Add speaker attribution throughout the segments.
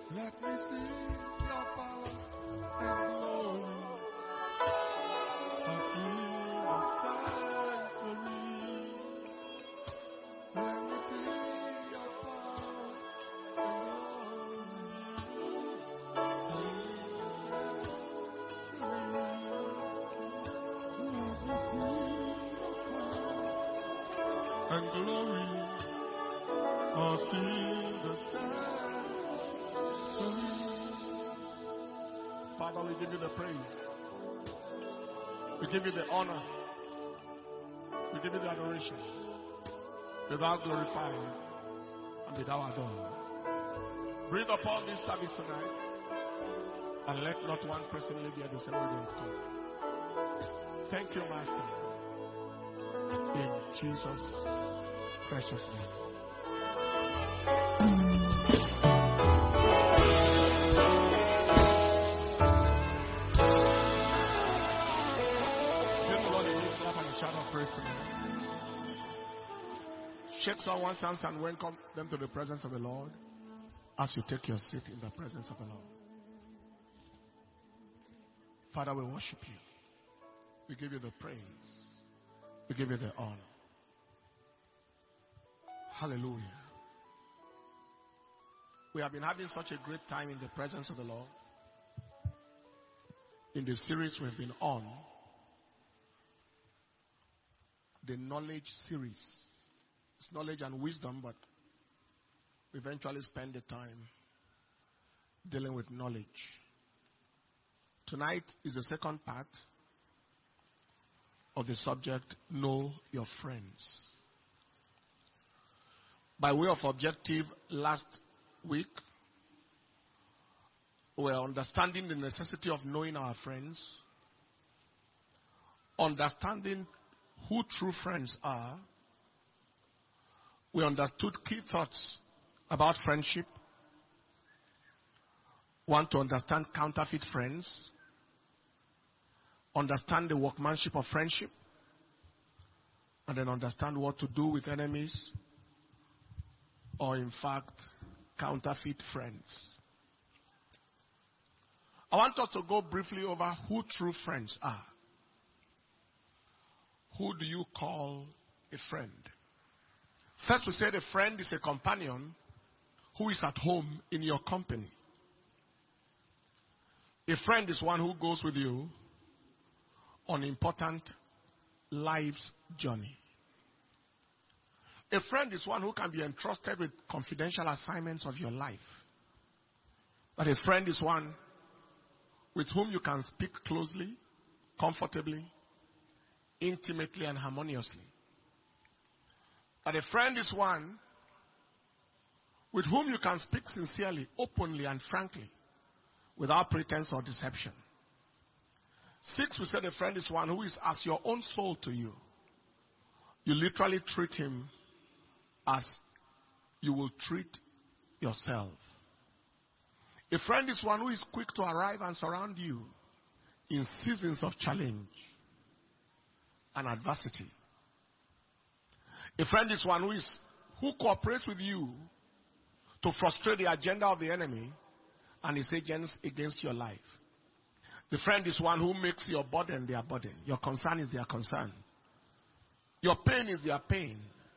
Speaker 1: Let me see your power and glory. I feel the sanctuary. Let me see your power and glory. Let me see your power and glory. I see the sanctuary. Father, we give you the praise. We give you the honor. We give you the adoration. Be thou glorified and be thou adored. Breathe upon this service tonight and let not one person leave here the same way they have come. Thank you, Master. In Jesus' precious name. Shake someone's hands and welcome them to the presence of the Lord as you take your seat in the presence of the Lord. Father, we worship you. We give you the praise. We give you the honor. Hallelujah. We have been having such a great time in the presence of the Lord. In the series we've been on, the knowledge series. It's knowledge and wisdom, but we eventually spend the time dealing with knowledge. Tonight is the second part of the subject, Know Your Friends. By way of objective, last week, we were understanding the necessity of knowing our friends, understanding who true friends are. We understood key thoughts about friendship. Want to understand counterfeit friends. Understand the workmanship of friendship. And then understand what to do with enemies. Or in fact, counterfeit friends. I want us to go briefly over who true friends are. Who do you call a friend? First, we said a friend is a companion who is at home in your company. A friend is one who goes with you on important life's journey. A friend is one who can be entrusted with confidential assignments of your life. But a friend is one with whom you can speak closely, comfortably, intimately, and harmoniously. But a friend is one with whom you can speak sincerely, openly, and frankly, without pretense or deception. 6, we said a friend is one who is as your own soul to you. You literally treat him as you will treat yourself. A friend is one who is quick to arrive and surround you in seasons of challenge and adversity. A friend is one who cooperates with you to frustrate the agenda of the enemy and his agents against your life. The friend is one who makes your burden their burden. Your concern is their concern. Your pain is their pain.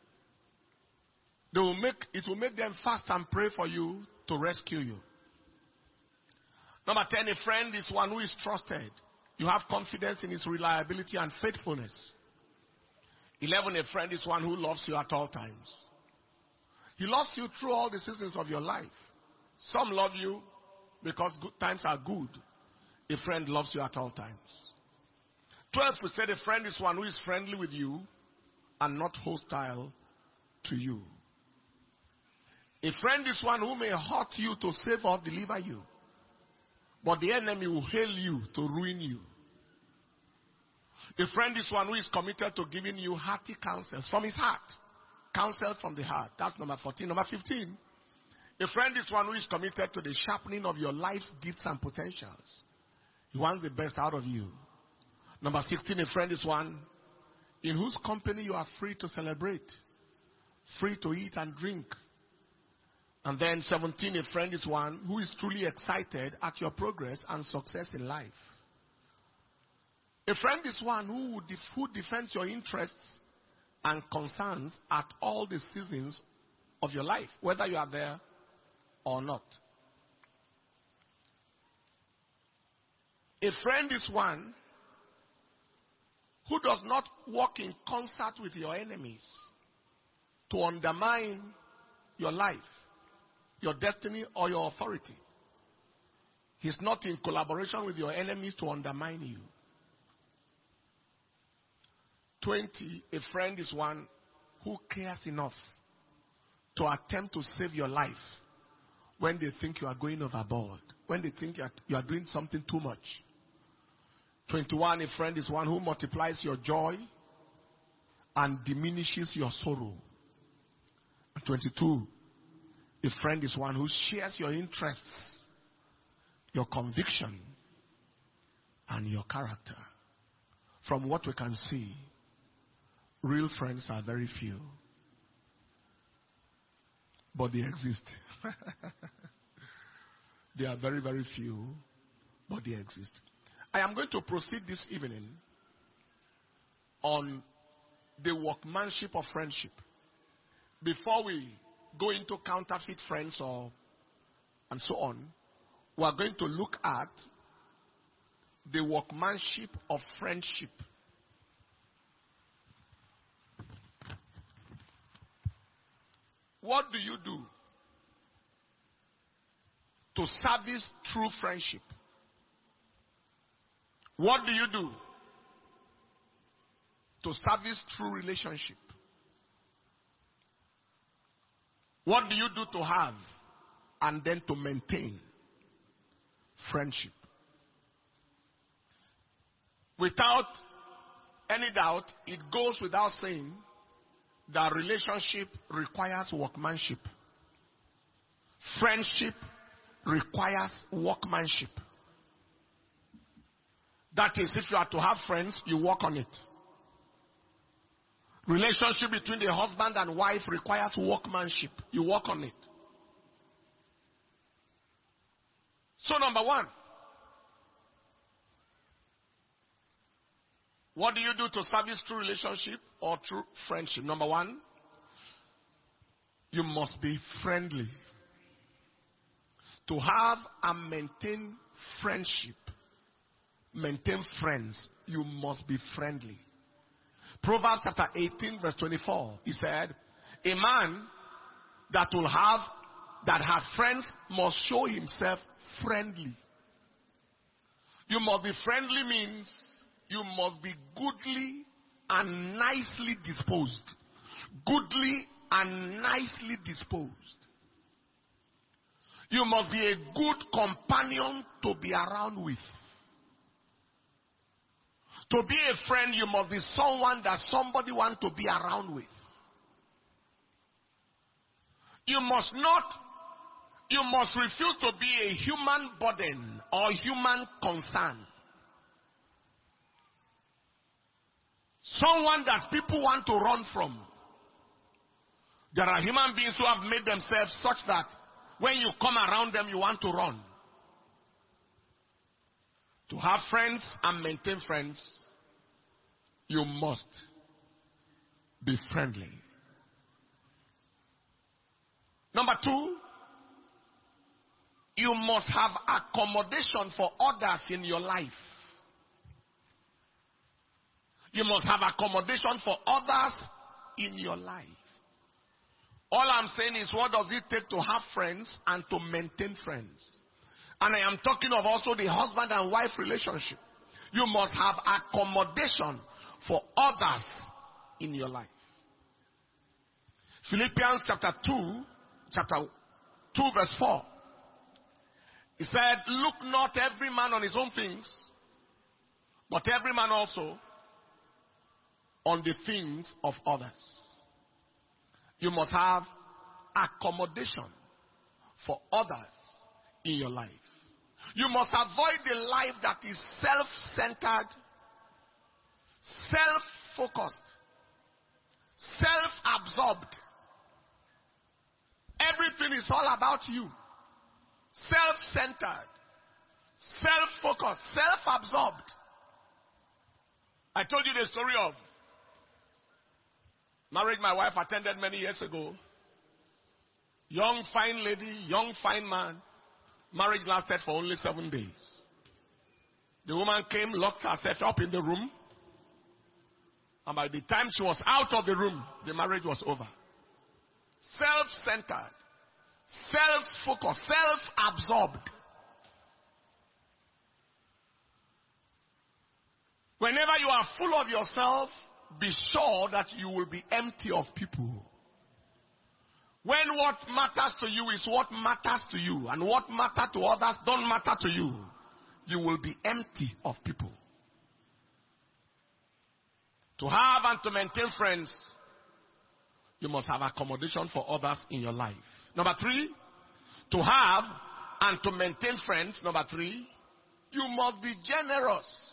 Speaker 1: It will make them fast and pray for you to rescue you. Number 10, a friend is one who is trusted. You have confidence in his reliability and faithfulness. 11, a friend is one who loves you at all times. He loves you through all the seasons of your life. Some love you because good times are good. A friend loves you at all times. 12, we said a friend is one who is friendly with you and not hostile to you. A friend is one who may hurt you to save or deliver you, but the enemy will hail you to ruin you. A friend is one who is committed to giving you hearty counsels from his heart. Counsels from the heart. That's number 14. Number 15. A friend is one who is committed to the sharpening of your life's gifts and potentials. He wants the best out of you. Number 16. A friend is one in whose company you are free to celebrate, free to eat and drink, And then 17, a friend is one who is truly excited at your progress and success in life. A friend is one who defends your interests and concerns at all the seasons of your life, whether you are there or not. A friend is one who does not work in concert with your enemies to undermine your life, your destiny, or your authority. He's not in collaboration with your enemies to undermine you. 20, a friend is one who cares enough to attempt to save your life when they think you are going overboard, when they think you are doing something too much. 21, a friend is one who multiplies your joy and diminishes your sorrow. 22, a friend is one who shares your interests, your conviction, and your character. From what we can see, real friends are very few. But they exist. They are very, very few, but they exist. I am going to proceed this evening on the workmanship of friendship. Before we go into counterfeit friends and so on, we are going to look at the workmanship of friendship. What do you do to service true friendship? What do you do to service true relationship? What do you do to have and then to maintain friendship? Without any doubt, it goes without saying that relationship requires workmanship. Friendship requires workmanship. That is, if you are to have friends, you work on it. Relationship between the husband and wife requires workmanship. You work on it. So number one, what do you do to service true relationship or true friendship? Number one, you must be friendly. To have and maintain friendship, maintain friends, you must be friendly. Proverbs chapter 18 verse 24, he said, a man that has friends must show himself friendly. You must be friendly means you must be goodly and nicely disposed. Goodly and nicely disposed. You must be a good companion to be around with. To be a friend, you must be someone that somebody wants to be around with. You must refuse to be a human burden or human concern. Someone that people want to run from. There are human beings who have made themselves such that when you come around them, you want to run. To have friends and maintain friends, you must be friendly. Number two, you must have accommodation for others in your life. You must have accommodation for others in your life. All I'm saying is, what does it take to have friends and to maintain friends? And I am talking of also the husband and wife relationship. You must have accommodation for others in your life. Philippians chapter 2 verse 4. He said, look not every man on his own things, but every man also on the things of others. You must have accommodation for others in your life. You must avoid the life that is self-centered, self-focused, self-absorbed. Everything is all about you. Self-centered, self-focused, self-absorbed. I told you the story of marriage my wife attended many years ago. Young, fine lady, young, fine man. Marriage lasted for only 7 days. The woman came, locked herself up in the room. And by the time she was out of the room, the marriage was over. Self-centered, self-focused, self-absorbed. Whenever you are full of yourself, be sure that you will be empty of people. When what matters to you is what matters to you, and what matters to others don't matter to you, you will be empty of people. To have and to maintain friends, you must have accommodation for others in your life. Number 3, to have and to maintain friends. Number 3, you must be generous.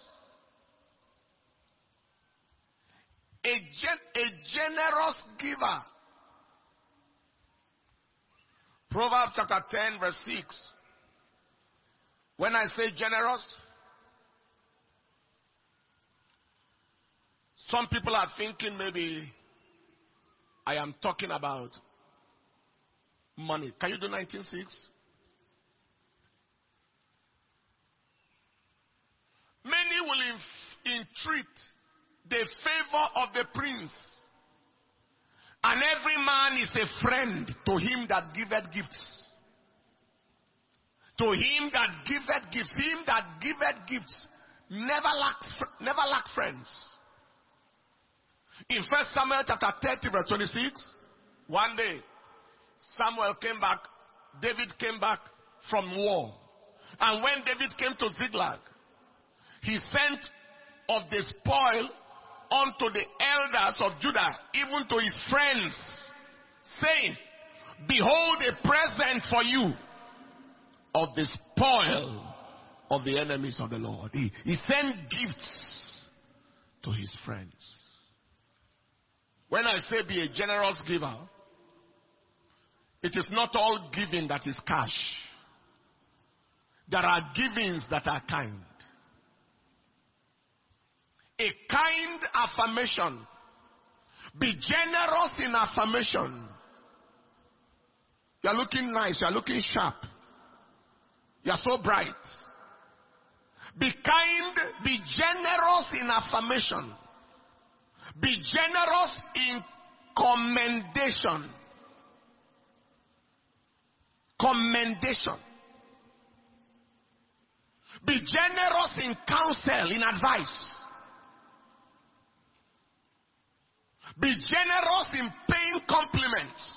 Speaker 1: A generous giver. Proverbs chapter 10 verse 6. When I say generous, some people are thinking maybe I am talking about money. Can you do 19:6? Many will entreat the favor of the prince, and every man is a friend to him that giveth gifts. To him that giveth gifts. Him that giveth gifts never lack friends. In 1 Samuel chapter 30 verse 26, one day Samuel came back, David came back from war. And when David came to Ziklag, he sent of the spoil unto the elders of Judah, even to his friends, saying, behold a present for you of the spoil of the enemies of the Lord. He sent gifts to his friends. When I say be a generous giver, it is not all giving that is cash. There are givings that are kind. A kind affirmation. Be generous in affirmation. You are looking nice. You are looking sharp. You are so bright. Be kind. Be generous in affirmation. Be generous in commendation. Commendation. Be generous in counsel, in advice. Be generous in paying compliments.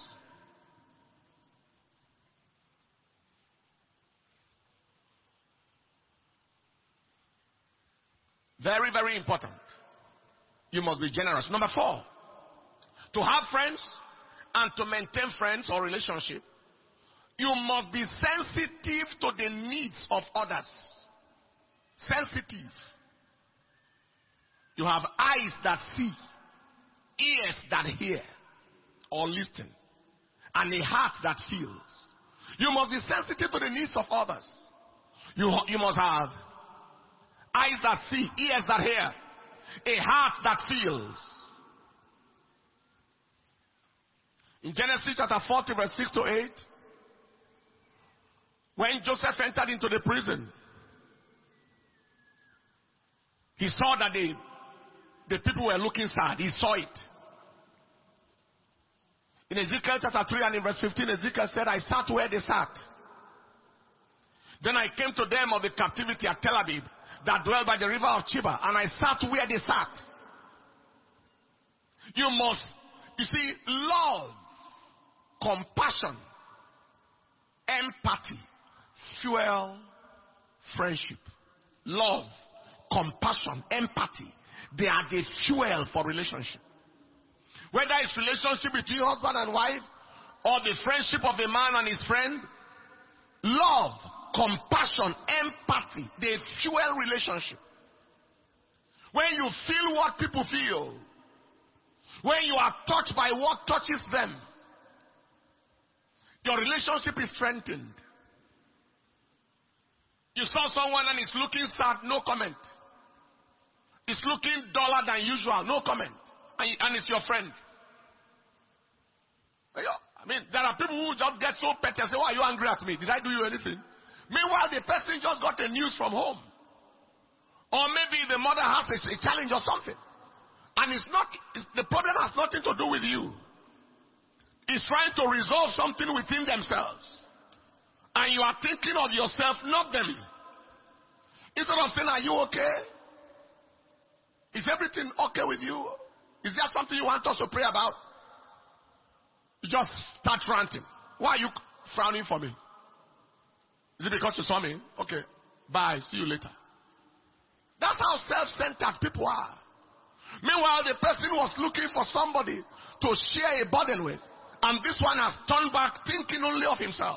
Speaker 1: Very, very important. You must be generous. Number 4, to have friends and to maintain friends or relationship, you must be sensitive to the needs of others. Sensitive. You have eyes that see, ears that hear or listen, and a heart that feels. You must be sensitive to the needs of others. You must have eyes that see, ears that hear, a heart that feels. In Genesis chapter 40 verse 6 to 8, when Joseph entered into the prison, he saw that the people were looking sad. He saw it. In Ezekiel chapter 3 and in verse 15, Ezekiel said, I sat where they sat. Then I came to them of the captivity at Tel Aviv, that dwell by the river of Chiba, and I sat where they sat. You see, love, compassion, empathy, fuel friendship. Love, compassion, empathy, they are the fuel for relationship. Whether it's relationship between husband and wife, or the friendship of a man and his friend, love, compassion, empathy, they fuel relationship. When you feel what people feel, when you are touched by what touches them, Your relationship is strengthened. You saw someone and he's looking sad, no comment. He's looking duller than usual, no comment. And it's your friend. I mean, there are people who just get so petty and say, why are you angry at me? Did I do you anything? Meanwhile, the person just got a news from home. Or maybe the mother has a challenge or something. And the problem has nothing to do with you. It's trying to resolve something within themselves. And you are thinking of yourself, not them. Instead of saying, are you okay? Is everything okay with you? Is there something you want us to pray about? You just start ranting. Why are you frowning for me? Is it because you saw me? Okay. Bye. See you later. That's how self-centered people are. Meanwhile, the person was looking for somebody to share a burden with. And this one has turned back thinking only of himself.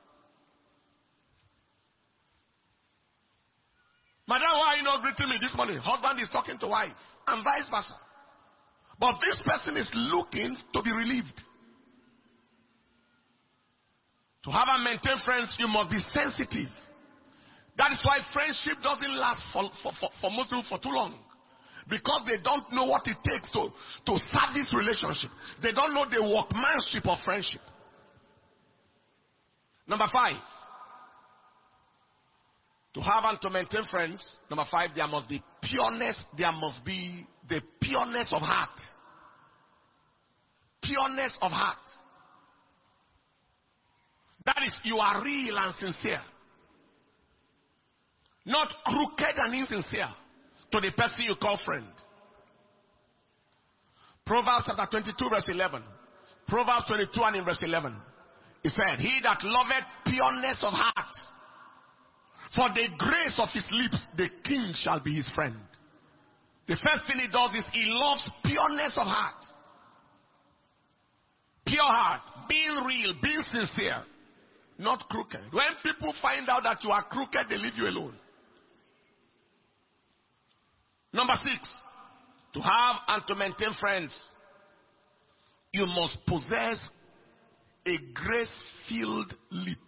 Speaker 1: Madam, why are you not greeting me this morning? Husband is talking to wife. And vice versa. But this person is looking to be relieved. To have and maintain friends, you must be sensitive. That is why friendship doesn't last for most people for too long. Because they don't know what it takes to service relationship. They don't know the workmanship of friendship. Number 5. To have and to maintain friends. Number 5, there must be pureness. There must be the pureness of heart. Pureness of heart. That is, you are real and sincere. Not crooked and insincere to the person you call friend. Proverbs chapter 22 verse 11. Proverbs 22 and in verse 11. He said, he that loveth pureness of heart, for the grace of his lips, the king shall be his friend. The first thing he does is he loves pureness of heart. Pure heart, being real, being sincere, not crooked. When people find out that you are crooked, they leave you alone. Number 6, to have and to maintain friends, you must possess a grace-filled lip.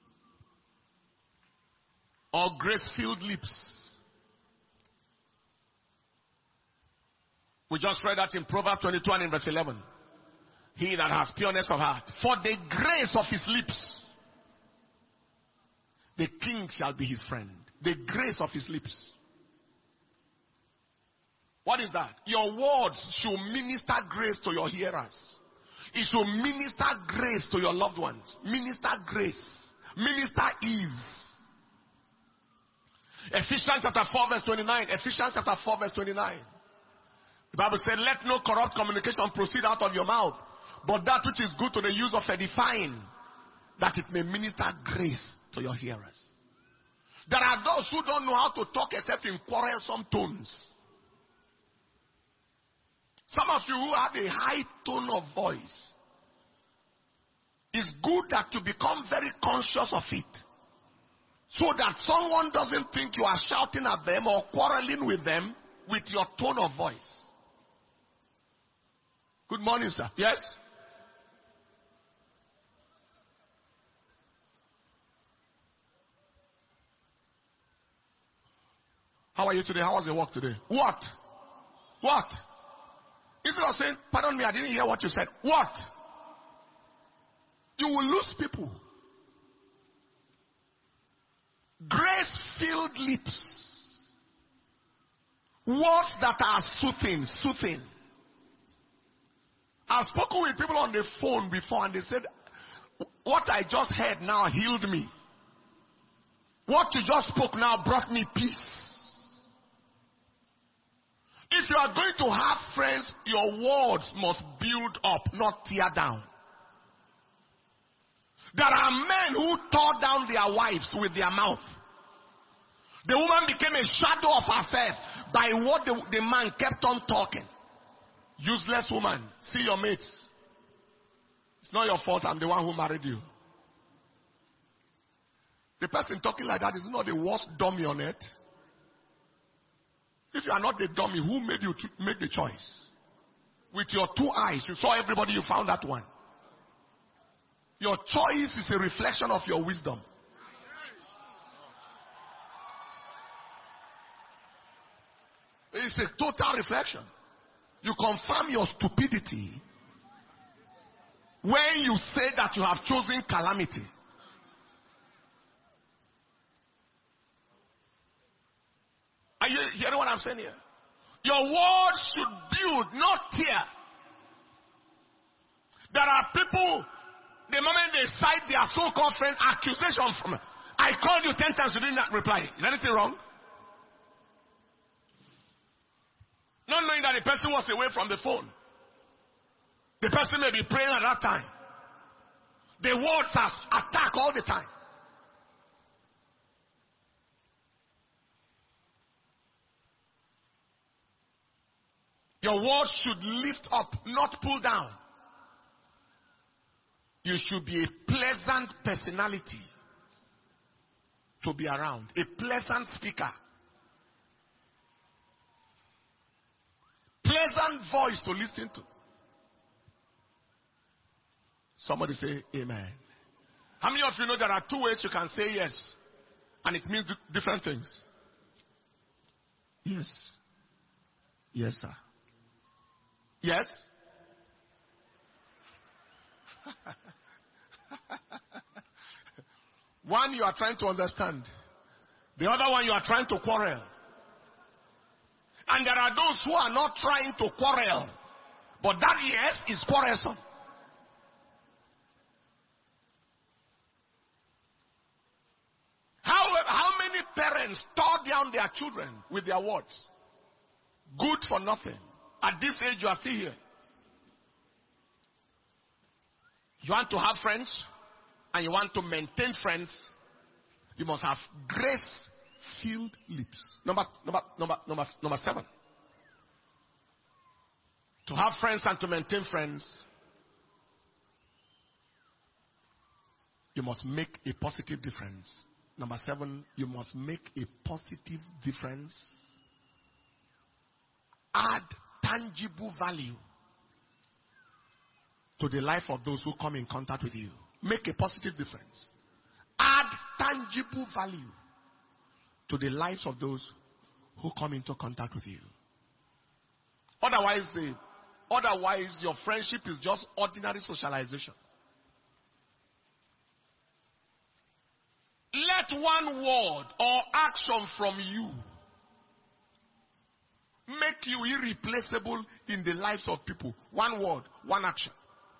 Speaker 1: Or grace-filled lips. We just read that in Proverbs 22 and in verse 11. He that has pureness of heart, for the grace of his lips, the king shall be his friend. The grace of his lips. What is that? Your words should minister grace to your hearers. It should minister grace to your loved ones. Minister grace. Minister ease. Ephesians chapter 4 verse 29. Ephesians chapter 4 verse 29. The Bible said, let no corrupt communication proceed out of your mouth, but that which is good to the use of edifying, that it may minister grace to your hearers. There are those who don't know how to talk except in quarrelsome tones. Some of you who have a high tone of voice, it's good that you become very conscious of it. So that someone doesn't think you are shouting at them or quarreling with them with your tone of voice. Good morning, sir. Yes? How are you today? How was your work today? What? What? Instead of saying, pardon me, I didn't hear what you said. What? You will lose people. Grace-filled lips. Words that are soothing, soothing. I've spoken with people on the phone before and they said, what I just heard now healed me. What you just spoke now brought me peace. If you are going to have friends, your words must build up, not tear down. There are men who tore down their wives with their mouth. The woman became a shadow of herself by what the man kept on talking. Useless woman. See your mates. It's not your fault. I'm the one who married you. The person talking like that is not the worst dummy on earth. If you are not the dummy, who made you make the choice? With your 2 eyes, you saw everybody, you found that one. Your choice is a reflection of your wisdom. It's a total reflection. You confirm your stupidity when you say that you have chosen calamity. Are you hearing what I'm saying here? Your word should build, not tear. There are people, the moment they cite their so-called friend, accusation from, I called you 10 times, you did not reply. Is anything wrong? Not knowing that the person was away from the phone. The person may be praying at that time. The words are attack all the time. Your words should lift up, not pull down. You should be a pleasant personality to be around. A pleasant speaker. Pleasant voice to listen to. Somebody say amen. How many of you know there are two ways you can say yes and it means different things? Yes. Yes, sir. Yes? One you are trying to understand. The other one you are trying to quarrel. And there are those who are not trying to quarrel. But that yes is quarrelsome. How many parents tore down their children with their words? Good for nothing. At this age you are still here. You want to have friends and you want to maintain friends, you must have grace-filled lips. Number 7. To have friends and to maintain friends, you must make a positive difference. Number 7, you must make a positive difference. Add tangible value to the life of those who come in contact with you. Make a positive difference. Add tangible value to the lives of those who come into contact with you. Otherwise, your friendship is just ordinary socialization. Let one word or action from you make you irreplaceable in the lives of people. One word, one action.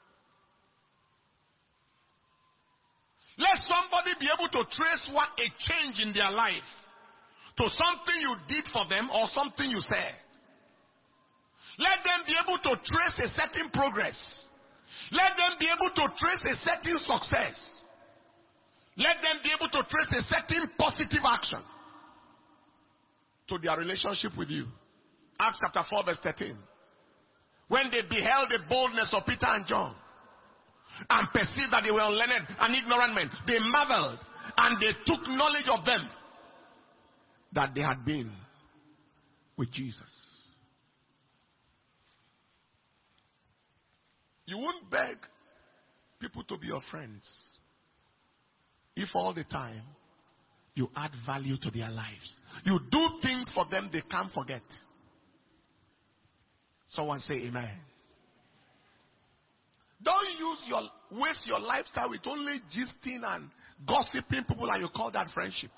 Speaker 1: Let somebody be able to trace a change in their life to something you did for them or something you said. Let them be able to trace a certain progress. Let them be able to trace a certain success. Let them be able to trace a certain positive action to their relationship with you. Acts chapter 4 verse 13. When they beheld the boldness of Peter and John and perceived that they were unlearned and ignorant men, they marveled and they took knowledge of them that they had been with Jesus. You won't beg people to be your friends if all the time you add value to their lives. You do things for them they can't forget. Someone say amen. Don't waste your lifestyle with only gisting and gossiping people and you call that friendship.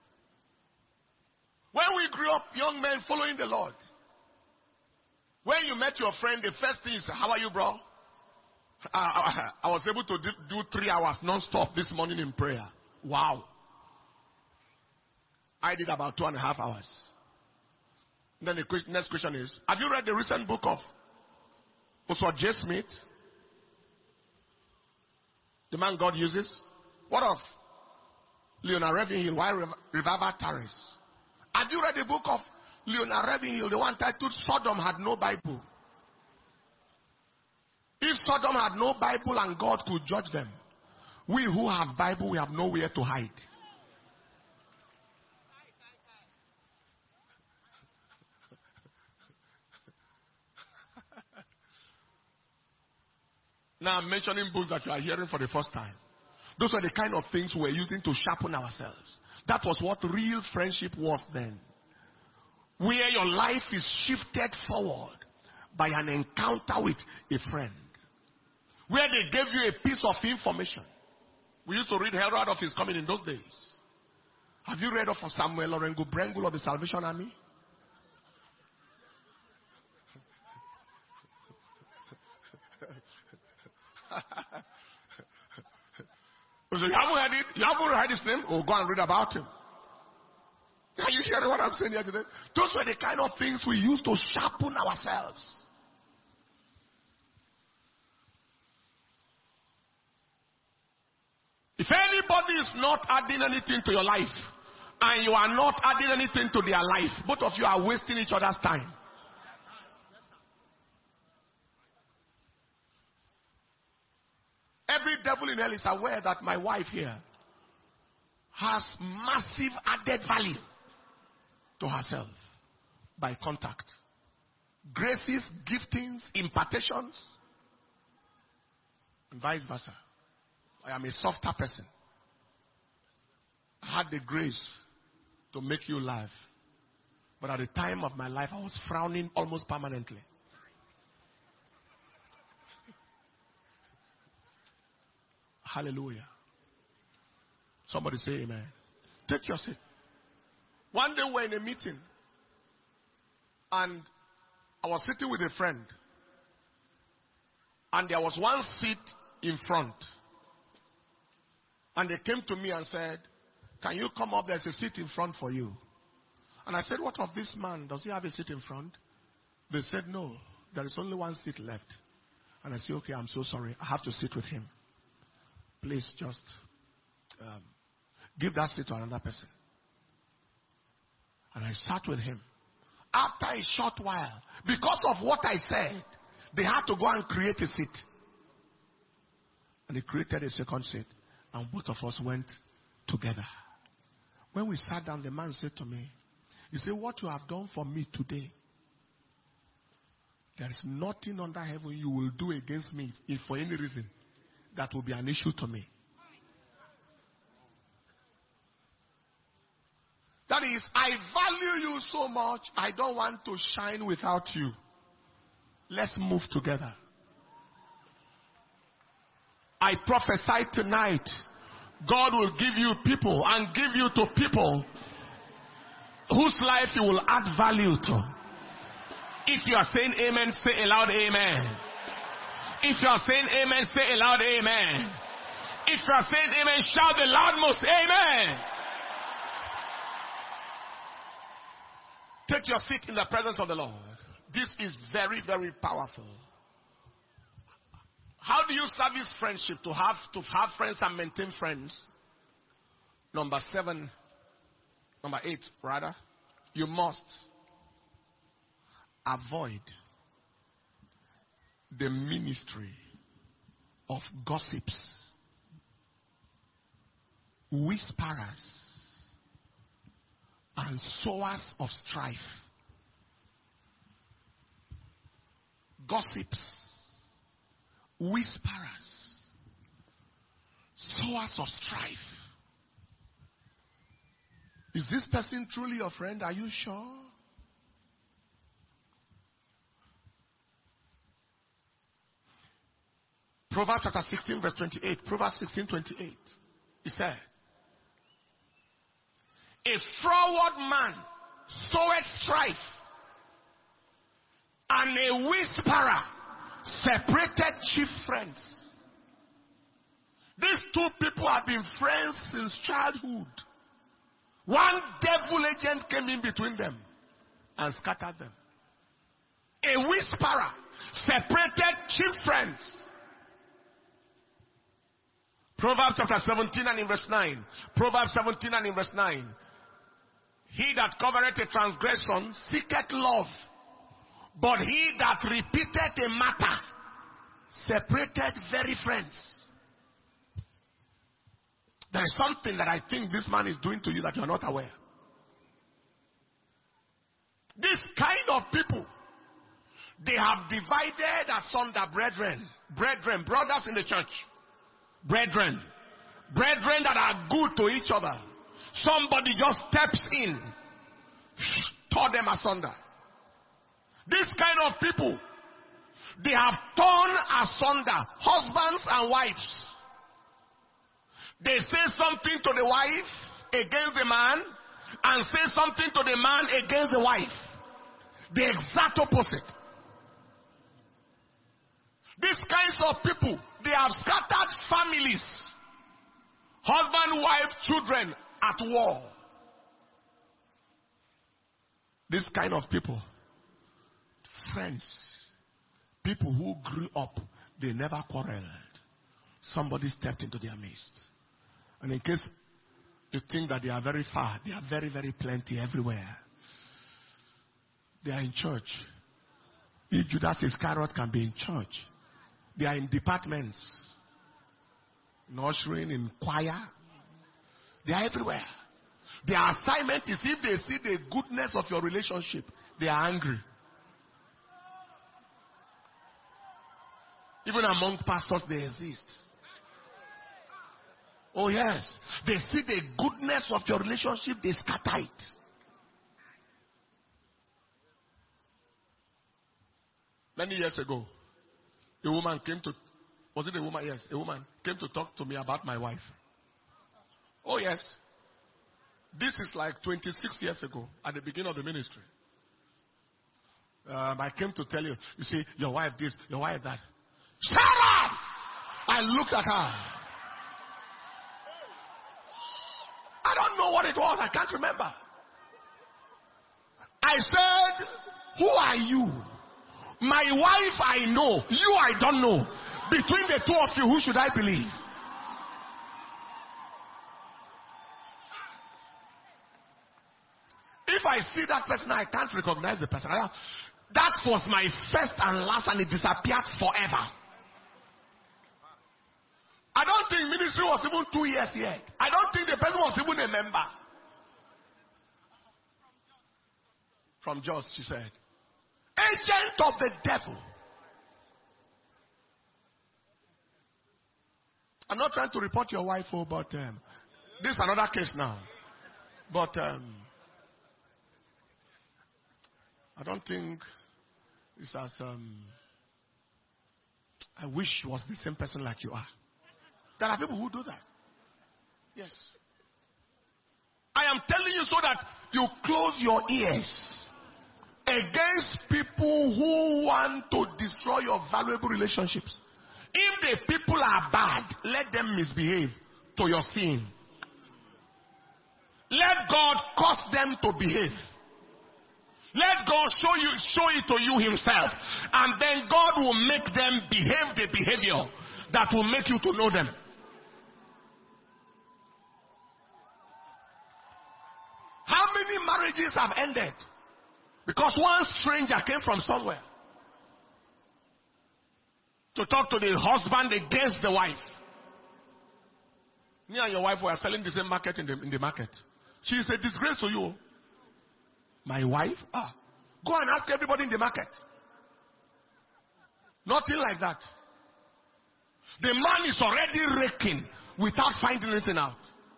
Speaker 1: When we grew up, young men following the Lord, when you met your friend, the first thing is, how are you, bro? I was able to do 3 hours non-stop this morning in prayer. Wow. I did about 2.5 hours. Then the next question is, have you read the recent book of Oswald J. Smith? The man God uses? What of Leonard Ravenhill, Why Revival Tarries? Have you read the book of Leonard Ravenhill, the one titled Sodom Had No Bible? If Sodom had no Bible and God could judge them, we who have Bible, we have nowhere to hide. Now I'm mentioning books that you are hearing for the first time. Those were the kind of things we were using to sharpen ourselves. That was what real friendship was then. Where your life is shifted forward by an encounter with a friend. Where they gave you a piece of information. We used to read Herald of His Coming in those days. Have you read of Samuel Orengo Brengul of the Salvation Army? So you haven't heard it? You haven't heard his name? Oh, go and read about him. Are you hearing what I'm saying here today? Those were the kind of things we used to sharpen ourselves. If anybody is not adding anything to your life, and you are not adding anything to their life, both of you are wasting each other's time. Every devil in hell is aware that my wife here has massive added value to herself by contact. Graces, giftings, impartations, and vice versa. I am a softer person. I had the grace to make you laugh. But at the time of my life, I was frowning almost permanently. Hallelujah. Somebody say amen. Take your seat. One day we were in a meeting. And I was sitting with a friend. And there was one seat in front. And they came to me and said, can you come up? There's a seat in front for you. And I said, what of this man? Does he have a seat in front? They said, no. There is only one seat left. And I said, okay, I'm so sorry. I have to sit with him. Please just give that seat to another person. And I sat with him. After a short while, because of what I said, they had to go and create a seat. And they created a second seat. And both of us went together. When we sat down, the man said to me, he said, what you have done for me today, there is nothing under heaven you will do against me if for any reason that will be an issue to me. That is, I value you so much, I don't want to shine without you. Let's move together. I prophesy tonight, God will give you people and give you to people whose life you will add value to. If you are saying amen, say aloud amen. If you are saying amen, say aloud amen. If you are saying amen, shout the loudmost amen. Take your seat in the presence of the Lord. This is very, very powerful. How do you service friendship? To have friends and maintain friends. Number 8, rather. You must avoid the ministry of gossips, whisperers, and sowers of strife. Gossips, whisperers, sowers of strife. Is this person truly your friend? Are you sure? Proverbs chapter 16 verse 28. Proverbs 16:28. He said, a froward man soweth strife, and a whisperer separated chief friends. These two people have been friends since childhood. One devil agent came in between them and scattered them. A whisperer separated chief friends. Proverbs chapter 17 and in verse 9. Proverbs 17 and in verse 9. He that covereth a transgression seeketh love, but he that repeateth a matter separated very friends. There is something that I think this man is doing to you that you are not aware. This kind of people, They have divided asunder brethren. Brethren, brothers in the church. Brethren. Brethren that are good to each other. Somebody just steps in. Tore them asunder. This kind of people, they have torn asunder husbands and wives. They say something to the wife against the man, and say something to the man against the wife. The exact opposite. These kinds of people, they have scattered families. Husband, wife, children at war. This kind of people, friends, people who grew up, they never quarreled. Somebody stepped into their midst. And in case you think that they are very far, they are very, very plenty everywhere. They are in church. If Judas Iscariot can be in church, they are in departments, in ushering, in choir. They are everywhere. Their assignment is, if they see the goodness of your relationship, they are angry. Even among pastors, they exist. Oh yes. They see the goodness of your relationship, they scatter it. Many years ago, a woman came to, was it a woman? Yes, a woman came to talk to me about my wife. Oh yes. This is like 26 years ago, at the beginning of the ministry. I came to tell you, you see, your wife this, your wife that. Shut up! I looked at her. I don't know what it was, I can't remember. I said, who are you? My wife I know, you I don't know. Between the two of you, who should I believe? If I see that person, I can't recognize the person. That was my first and last, and it disappeared forever. I don't think ministry was even 2 years yet. I don't think the person was even a member. From Jos, she said. Agent of the devil. I'm not trying to report your wife, but this is another case now. But I don't think it's as I wish she was the same person like you are. There are people who do that. Yes. I am telling you so that you close your ears against people who want to destroy your valuable relationships. If the people are bad, let them misbehave to your sin. Let God cause them to behave. Let God show it to you himself. And then God will make them behave the behavior that will make you to know them. How many marriages have ended? Because one stranger came from somewhere to talk to the husband against the wife. Me and your wife were selling the same market in the market. She is a disgrace to you. My wife? Go and ask everybody in the market. Nothing like that. The man is already raking without finding anything out.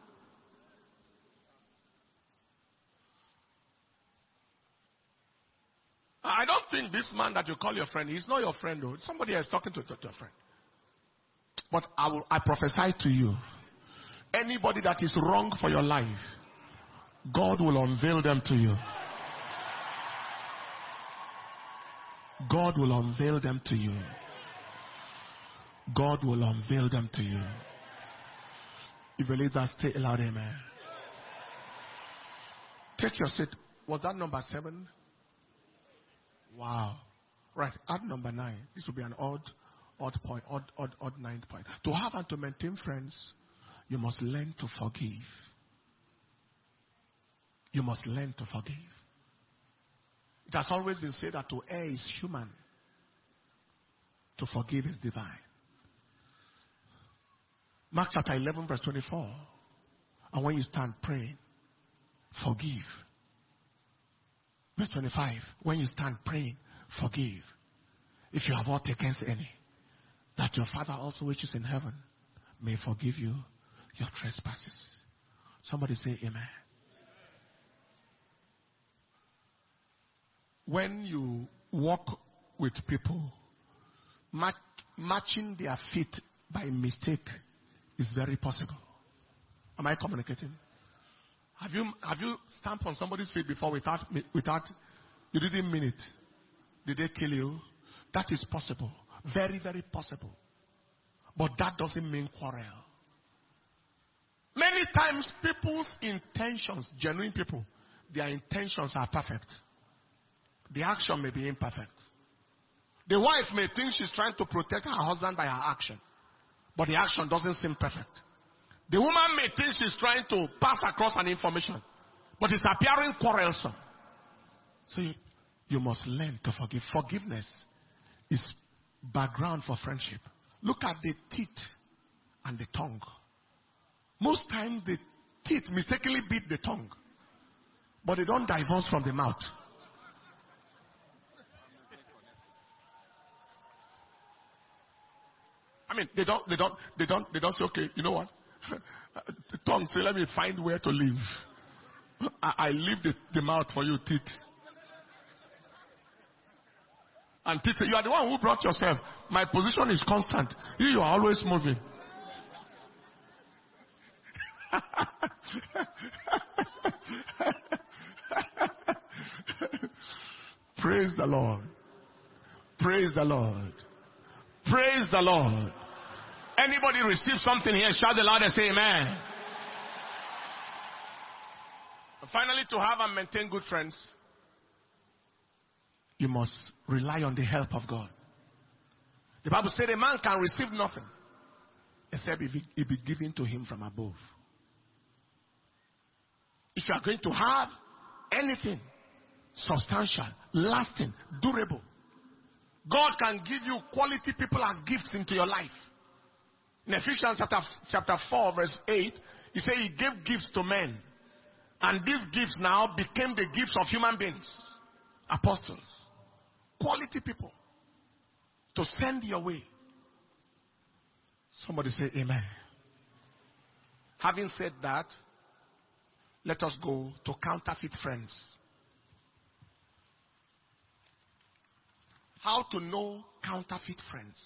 Speaker 1: I don't think this man that you call your friend, he's not your friend though. Somebody else talking to your friend. But I prophesy to you, anybody that is wrong for your life, God will unveil them to you. God will unveil them to you. God will unveil them to you. If you believe that, stay loud, amen. Take your seat. Was that number 7? Wow. Right. Add number 9. This will be an odd point, odd 9th point. To have and to maintain friends, you must learn to forgive. You must learn to forgive. It has always been said that to err is human. To forgive is divine. Mark chapter 11 verse 24. And when you stand praying, forgive. Verse 25. When you stand praying, forgive. if you have aught against any, that your Father also which is in heaven may forgive you your trespasses. Somebody say amen. When you walk with people, matching their feet by mistake is very possible. Am I communicating? Have you stamped on somebody's feet before without you didn't mean it? Did they kill you? That is possible. Very, very possible. But that doesn't mean quarrel. Many times people's intentions, genuine people, their intentions are perfect. The action may be imperfect. The wife may think she's trying to protect her husband by her action, but the action doesn't seem perfect. The woman may think she's trying to pass across an information, but it's appearing quarrelsome. So you must learn to forgive. Forgiveness is background for friendship. Look at the teeth and the tongue. Most times the teeth mistakenly beat the tongue, but they don't divorce from the mouth. I mean, they don't say, okay, you know what? The tongue say, let me find where to live. I leave the mouth for you, teeth. And teeth say, you are the one who brought yourself. My position is constant. You are always moving. Praise the Lord. Praise the Lord. Praise the Lord. Anybody receive something here, shout the loud and say amen. And finally, to have and maintain good friends, you must rely on the help of God. The Bible said a man can receive nothing except if it be given to him from above. If you are going to have anything substantial, lasting, durable, God can give you quality people as gifts into your life. In Ephesians chapter 4 verse 8, he said he gave gifts to men. And these gifts now became the gifts of human beings. Apostles. Quality people. To send your way. Somebody say amen. Having said that, let us go to counterfeit friends. How to know counterfeit friends.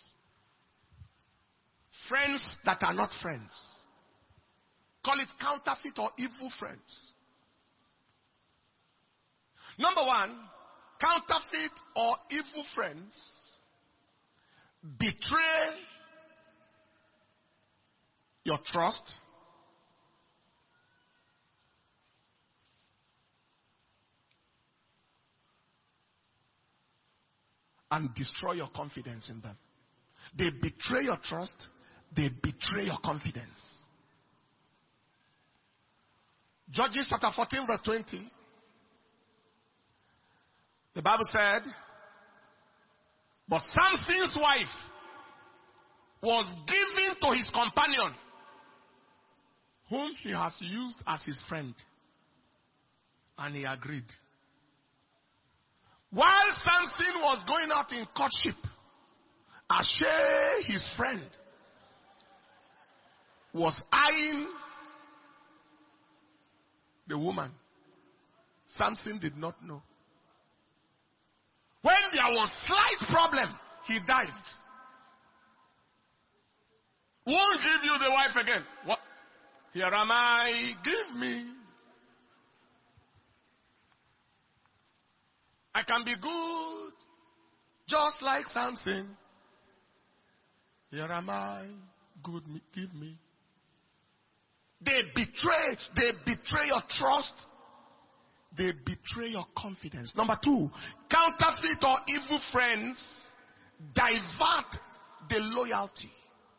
Speaker 1: Friends that are not friends. Call it counterfeit or evil friends. Number one, counterfeit or evil friends betray your trust, and destroy your confidence in them. They betray your trust. They betray your confidence. Judges chapter 14 verse 20. The Bible said, but Samson's wife was given to his companion, whom he has used as his friend. And he agreed. While Samson was going out in courtship, Ashe, his friend, was eyeing the woman. Samson did not know. When there was slight problem, he dived. Won't give you the wife again. What? Here am I, give me. I can be good, just like Samson. Here am I, good, give me. They betray your trust. They betray your confidence. Number two, counterfeit or evil friends divert the loyalty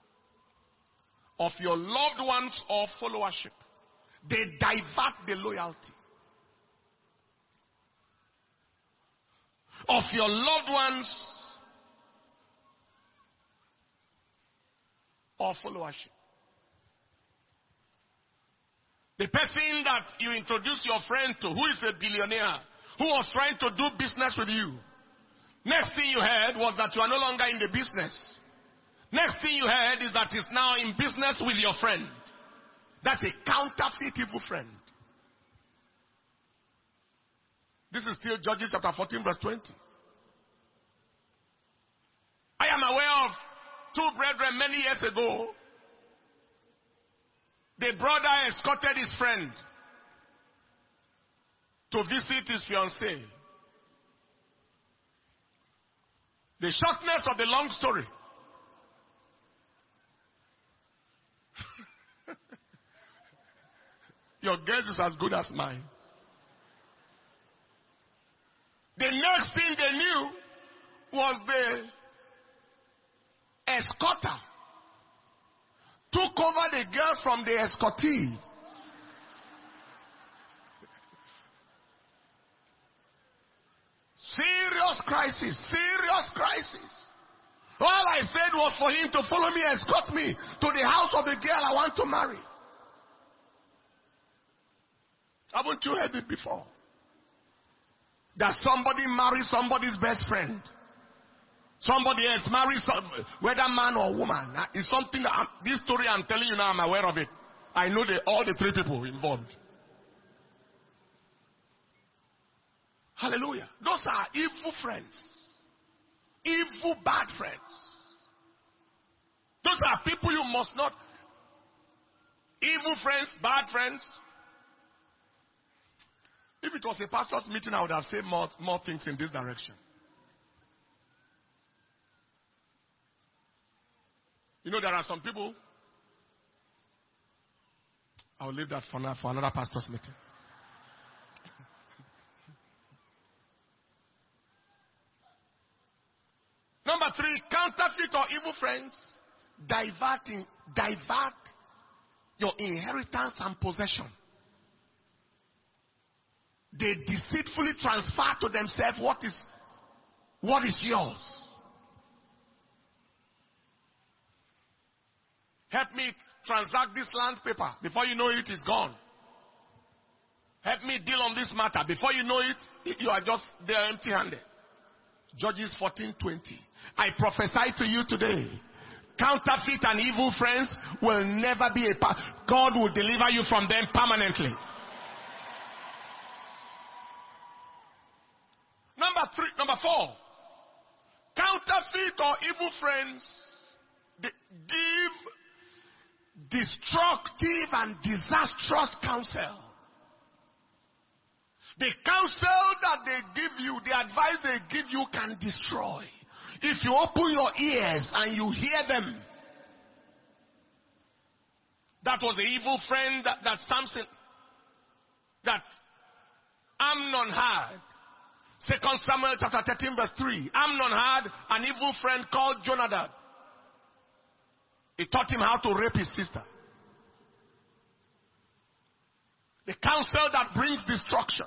Speaker 1: of your loved ones or followership. They divert the loyalty of your loved ones or followership. The person that you introduce your friend to, who is a billionaire, who was trying to do business with you, Next thing you heard was that you are no longer in the business. Next thing you heard is that he's now in business with your friend. That's a counterfeit evil friend. This is still Judges chapter 14 verse 20. I am aware of two brethren many years ago. The brother escorted his friend to visit his fiancée. The shortness of the long story. Your guess is as good as mine. The next thing they knew was the escorter took over the girl from the escortee. Serious crisis, serious crisis. All I said was for him to follow me, escort me to the house of the girl I want to marry. Haven't you heard it before? That somebody marries somebody's best friend. Somebody else marries, whether man or woman. It's something that this story I'm telling you now, I'm aware of it. I know all the three people involved. Hallelujah. Those are evil friends. Evil, bad friends. Those are people you must not. Evil friends, bad friends. If it was a pastor's meeting, I would have said more things in this direction. You know, there are some people. I'll leave that for now for another pastor's meeting. Number 3, counterfeit or evil friends divert your inheritance and possession. They deceitfully transfer to themselves what is yours. Help me transact this land paper. Before you know it, it's gone. Help me deal on this matter. Before you know it, you are just there empty-handed. Judges 14:20. I prophesy to you today, counterfeit and evil friends will never be a part. God will deliver you from them permanently. Number 4, counterfeit or evil friends give destructive and disastrous counsel. The counsel that they give you, the advice they give you can destroy. If you open your ears and you hear them. That was the evil friend that Samson, that Amnon had. 2 Samuel chapter 13 verse 3. Amnon had an evil friend called Jonadab. He taught him how to rape his sister. The counsel that brings destruction.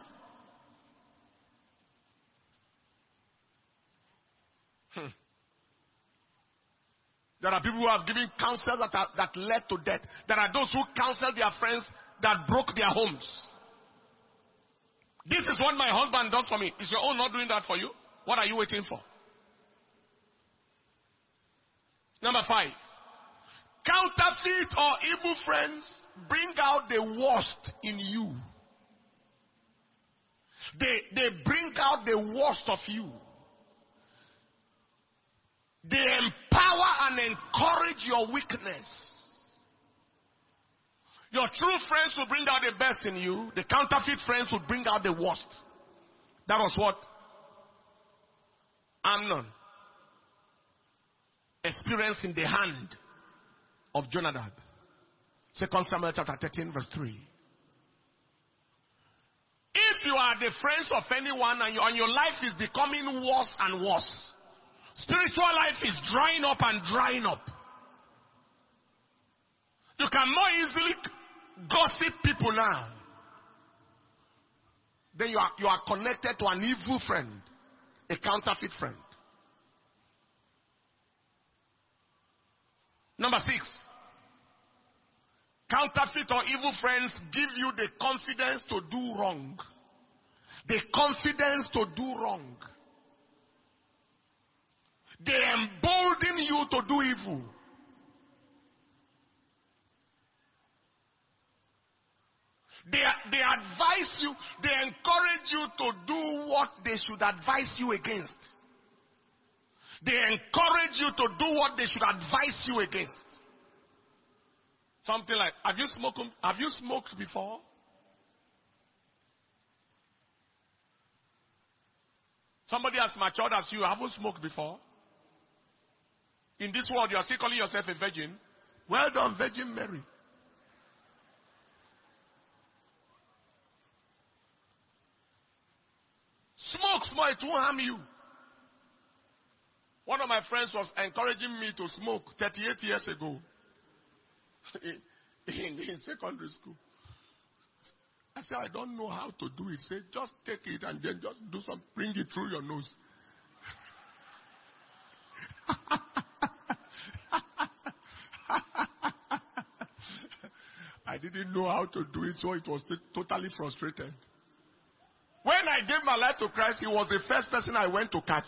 Speaker 1: There are people who have given counsel that led to death. There are those who counseled their friends that broke their homes. This is what my husband does for me. Is your own not doing that for you? What are you waiting for? Number 5. Counterfeit or evil friends bring out the worst in you. They bring out the worst of you. They empower and encourage your weakness. Your true friends will bring out the best in you. The counterfeit friends will bring out the worst. That was what Amnon experienced in the hand of Jonadab. 2 Samuel chapter 13 verse 3. If you are the friends of anyone and your life is becoming worse and worse, spiritual life is drying up and drying up, you can more easily gossip people now. Then you are connected to an evil friend, a counterfeit friend. Number 6. Counterfeit or evil friends give you the confidence to do wrong. The confidence to do wrong. They embolden you to do evil. They advise you, they encourage you to do what they should advise you against. They encourage you to do what they should advise you against. Something like, have you smoked before? Somebody as matured as you haven't smoked before? In this world, you are still calling yourself a virgin. Well done, Virgin Mary. Smoke, it won't harm you. One of my friends was encouraging me to smoke 38 years ago in secondary school. I said, I don't know how to do it. He said, just take it and then just do some, bring it through your nose. I didn't know how to do it, so it was totally frustrated. When I gave my life to Christ, he was the first person I went to catch.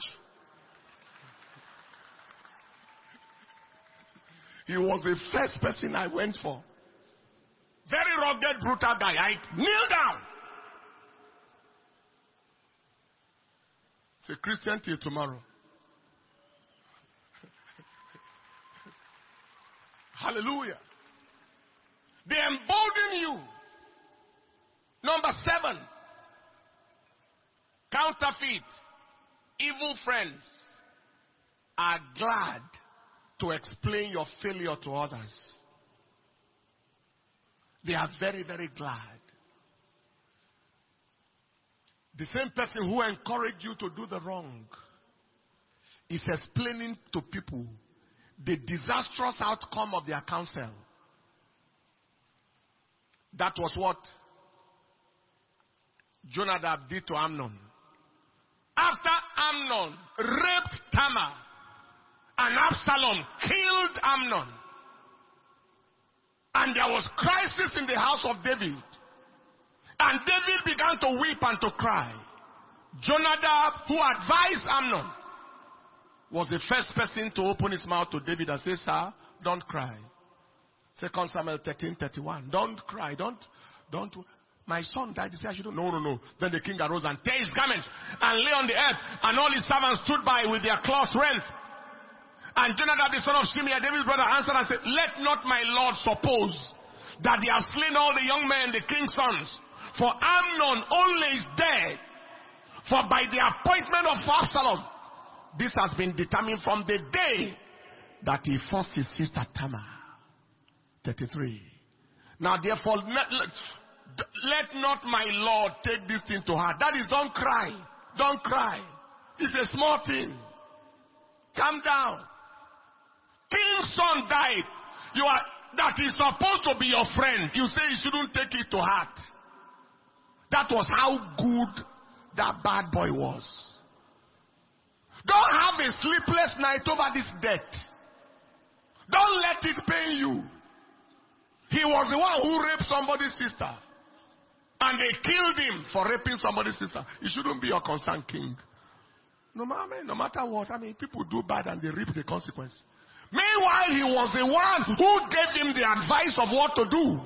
Speaker 1: He was the first person I went for. Very rugged, brutal guy. I kneel down. It's a Christian till tomorrow. Hallelujah. They embolden you. Number 7. Counterfeit. Evil friends are glad to explain your failure to others. They are very, very glad. The same person who encouraged you to do the wrong is explaining to people the disastrous outcome of their counsel. That was what Jonadab did to Amnon. After Amnon raped Tamar and Absalom killed Amnon, and there was crisis in the house of David, and David began to weep and to cry, Jonadab, who advised Amnon, was the first person to open his mouth to David and say, sir, don't cry. 2 Samuel 13:31. Don't cry. Don't. My son died. He said, I shouldn't. No. Then the king arose and tore his garments and lay on the earth, and all his servants stood by with their cloths rent. And Jonadab, the son of Shimeah, David's brother, answered and said, let not my lord suppose that they have slain all the young men, the king's sons. For Amnon only is dead. For by the appointment of Absalom, this has been determined from the day that he forced his sister Tamar. 33. Now therefore, let not my Lord take this thing to heart. That is, don't cry. Don't cry. It's a small thing. Calm down. King's son died. That is supposed to be your friend. You say you shouldn't take it to heart. That was how good that bad boy was. Don't have a sleepless night over this death. Don't let it pain you. He was the one who raped somebody's sister. And they killed him for raping somebody's sister. He shouldn't be your concern, king. No matter what. People do bad and they reap the consequence. Meanwhile, he was the one who gave him the advice of what to do.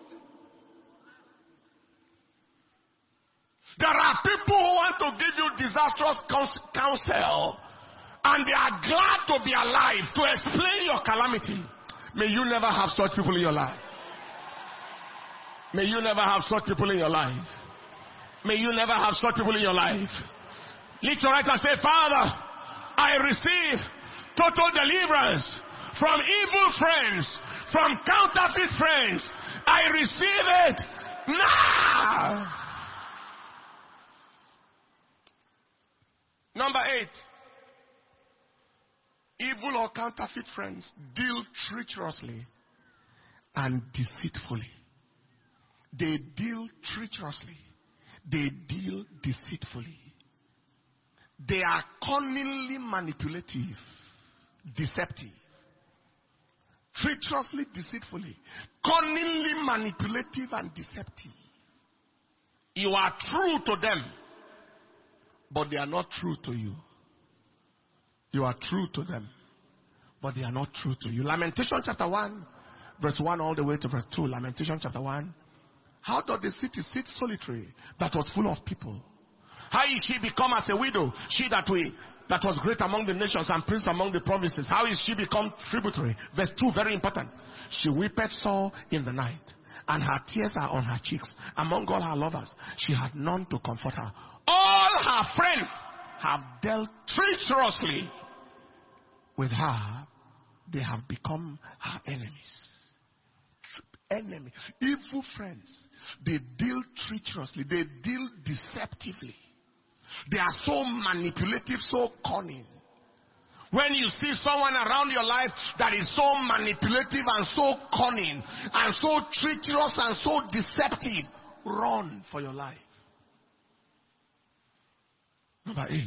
Speaker 1: There are people who want to give you disastrous counsel, and they are glad to be alive to explain your calamity. May you never have such people in your life. May you never have such people in your life. May you never have such people in your life. Lift your right and say, Father, I receive total deliverance from evil friends, from counterfeit friends. I receive it now. Number 8. Evil or counterfeit friends deal treacherously and deceitfully. They deal treacherously. They deal deceitfully. They are cunningly manipulative, deceptive. Treacherously, deceitfully. Cunningly manipulative and deceptive. You are true to them, but they are not true to you. You are true to them, but they are not true to you. Lamentation chapter 1, verse 1 all the way to verse 2. Lamentation chapter 1. How does the city sit solitary that was full of people? How is she become as a widow? She that was great among the nations and prince among the provinces. How is she become tributary? Verse 2, very important. She weepeth sore in the night, and her tears are on her cheeks. Among all her lovers, she had none to comfort her. All her friends have dealt treacherously with her. They have become her enemies. Enemies, evil friends. They deal treacherously. They deal deceptively. They are so manipulative, so cunning. When you see someone around your life that is so manipulative and so cunning and so treacherous and so deceptive, run for your life. Number 8.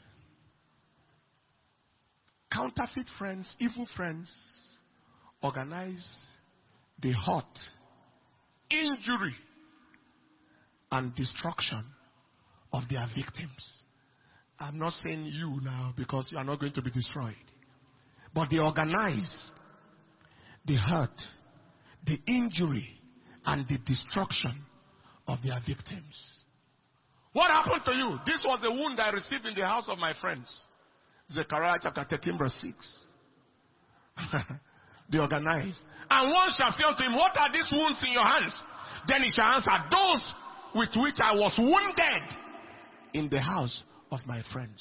Speaker 1: Counterfeit friends, evil friends, organize the hurt, injury, and destruction of their victims. I'm not saying you now because you are not going to be destroyed. But they organize the hurt, the injury, and the destruction of their victims. What happened to you? This was the wound I received in the house of my friends. Zechariah chapter 13 verse 6. They organize. And one shall say unto him, what are these wounds in your hands? Then he shall answer, those with which I was wounded in the house of my friends.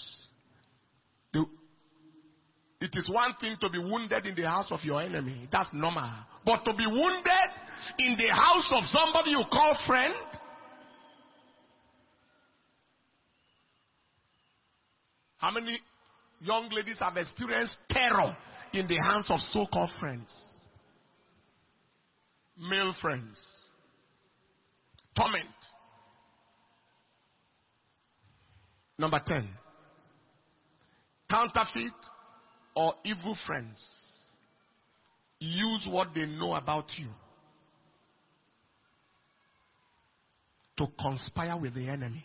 Speaker 1: It is one thing to be wounded in the house of your enemy. That's normal. But to be wounded in the house of somebody you call friend? How many young ladies have experienced terror in the hands of so-called friends? Male friends. Torment. Number 10. Counterfeit or evil friends use what they know about you to conspire with the enemy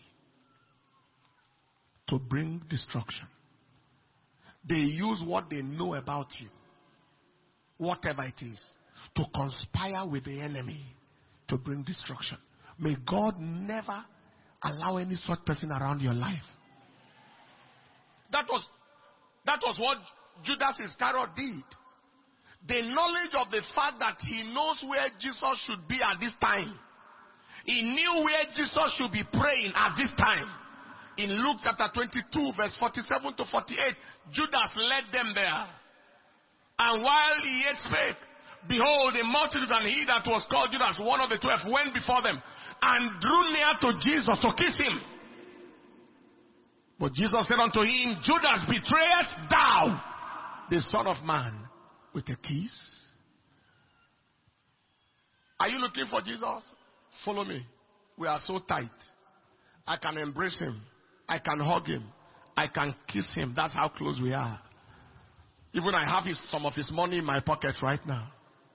Speaker 1: to bring destruction. They use what they know about you, whatever it is, to conspire with the enemy to bring destruction. May God never allow any such person around your life. That was what Judas Iscariot did. The knowledge of the fact that he knows where Jesus should be at this time. He knew where Jesus should be praying at this time. In Luke chapter 22 verse 47 to 48, Judas led them there. And while he yet spake, behold, a multitude, and he that was called Judas, one of the 12, went before them and drew near to Jesus to kiss him. But Jesus said unto him, Judas, betrayest thou the Son of Man with a kiss? Are you looking for Jesus? Follow me. We are so tight. I can embrace him. I can hug him. I can kiss him. That's how close we are. Even I have some of his money in my pocket right now.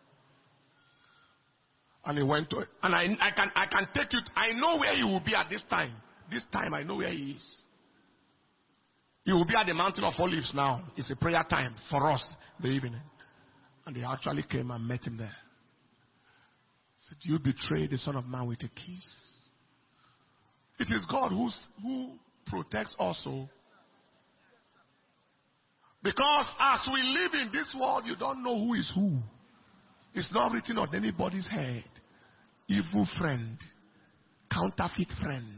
Speaker 1: And he went to it. And I can take you. I know where he will be at this time. This time I know where he is. He will be at the Mountain of Olives now. It's a prayer time for us the evening. And they actually came and met him there. Said, you betrayed the Son of Man with a kiss. It is God who protects also. Because as we live in this world, you don't know who is who. It's not written on anybody's head. Evil friend. Counterfeit friend.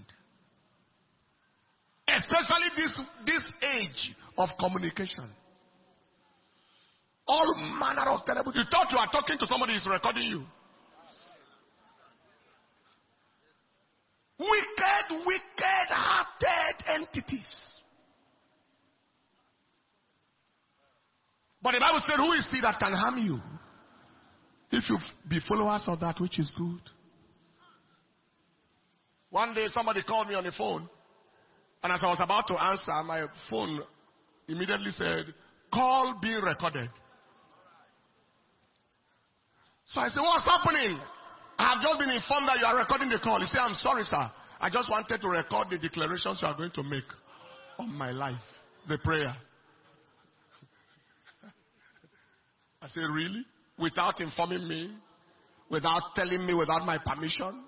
Speaker 1: Especially this age of communication. All manner of terrible. You thought you are talking to somebody who is recording you. Wicked-hearted entities. But the Bible said, who is he that can harm you? If you be followers of that which is good. One day somebody called me on the phone. And as I was about to answer, my phone immediately said, call being recorded. So I said, what's happening? I have just been informed that you are recording the call. He said, I'm sorry, sir. I just wanted to record the declarations you are going to make on my life. The prayer. I say, really? Without informing me? Without telling me, without my permission?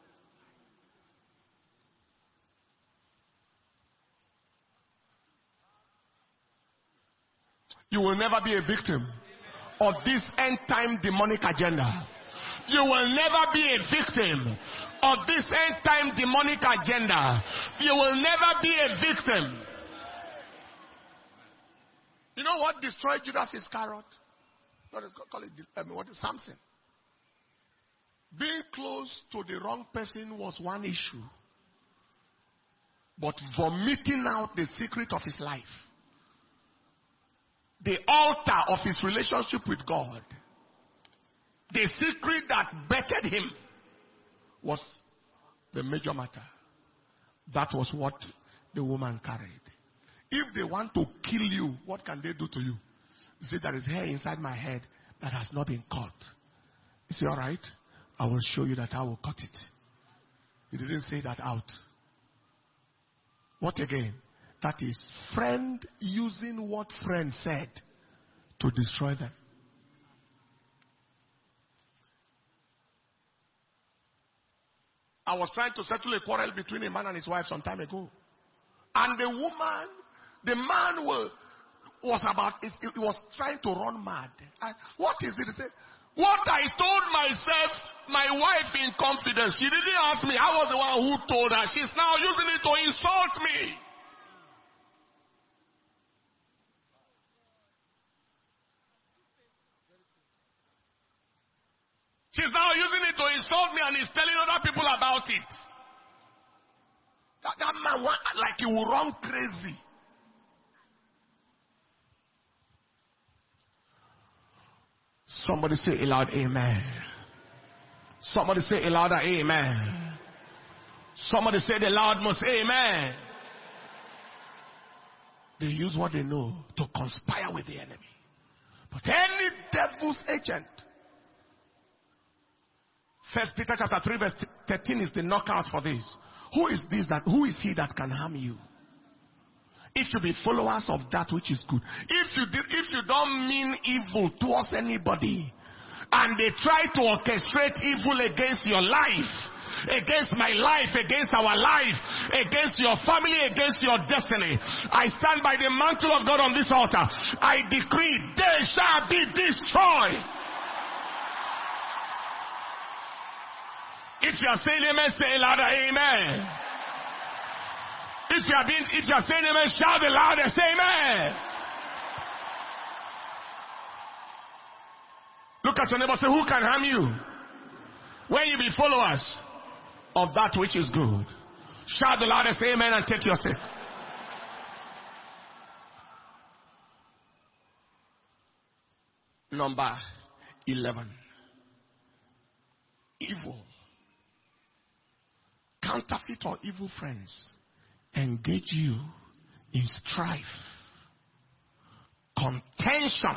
Speaker 1: You will never be a victim of this end time demonic agenda. You will never be a victim of this end time demonic agenda. You will never be a victim. You know what destroyed Judas Iscariot? Call it, what is Samson? Being close to the wrong person was one issue. But vomiting out the secret of his life, the altar of his relationship with God, the secret that bettered him, was the major matter. That was what the woman carried. If they want to kill you, what can they do to you? You say, there is hair inside my head that has not been cut. You say, all right, I will show you that I will cut it. He didn't say that out. What again? That is friend using what friend said to destroy them. I was trying to settle a quarrel between a man and his wife some time ago. And the man was trying to run mad. What is it? He said, what I told myself, my wife in confidence, she didn't ask me. I was the one who told her. She's now using it to insult me. She's now using it to insult me and is telling other people about it. That man, like he will run crazy. Somebody say a loud amen. Somebody say a louder amen. Somebody say the loud most amen. They use what they know to conspire with the enemy. But any devil's agent, 1 Peter chapter 3 verse 13 is the knockout for this. Who is he that can harm you? If you be followers of that which is good. If you don't mean evil towards anybody, and they try to orchestrate evil against your life, against my life, against our life, against your family, against your destiny, I stand by the mantle of God on this altar. I decree they shall be destroyed. If you are saying amen, say louder amen. If you are saying amen, shout the louder, say amen. Look at your neighbor, say, who can harm you when you be followers of that which is good? Shout the louder, say amen, and take your seat. Number 11. Evil. Counterfeit or evil friends engage you in strife, contention,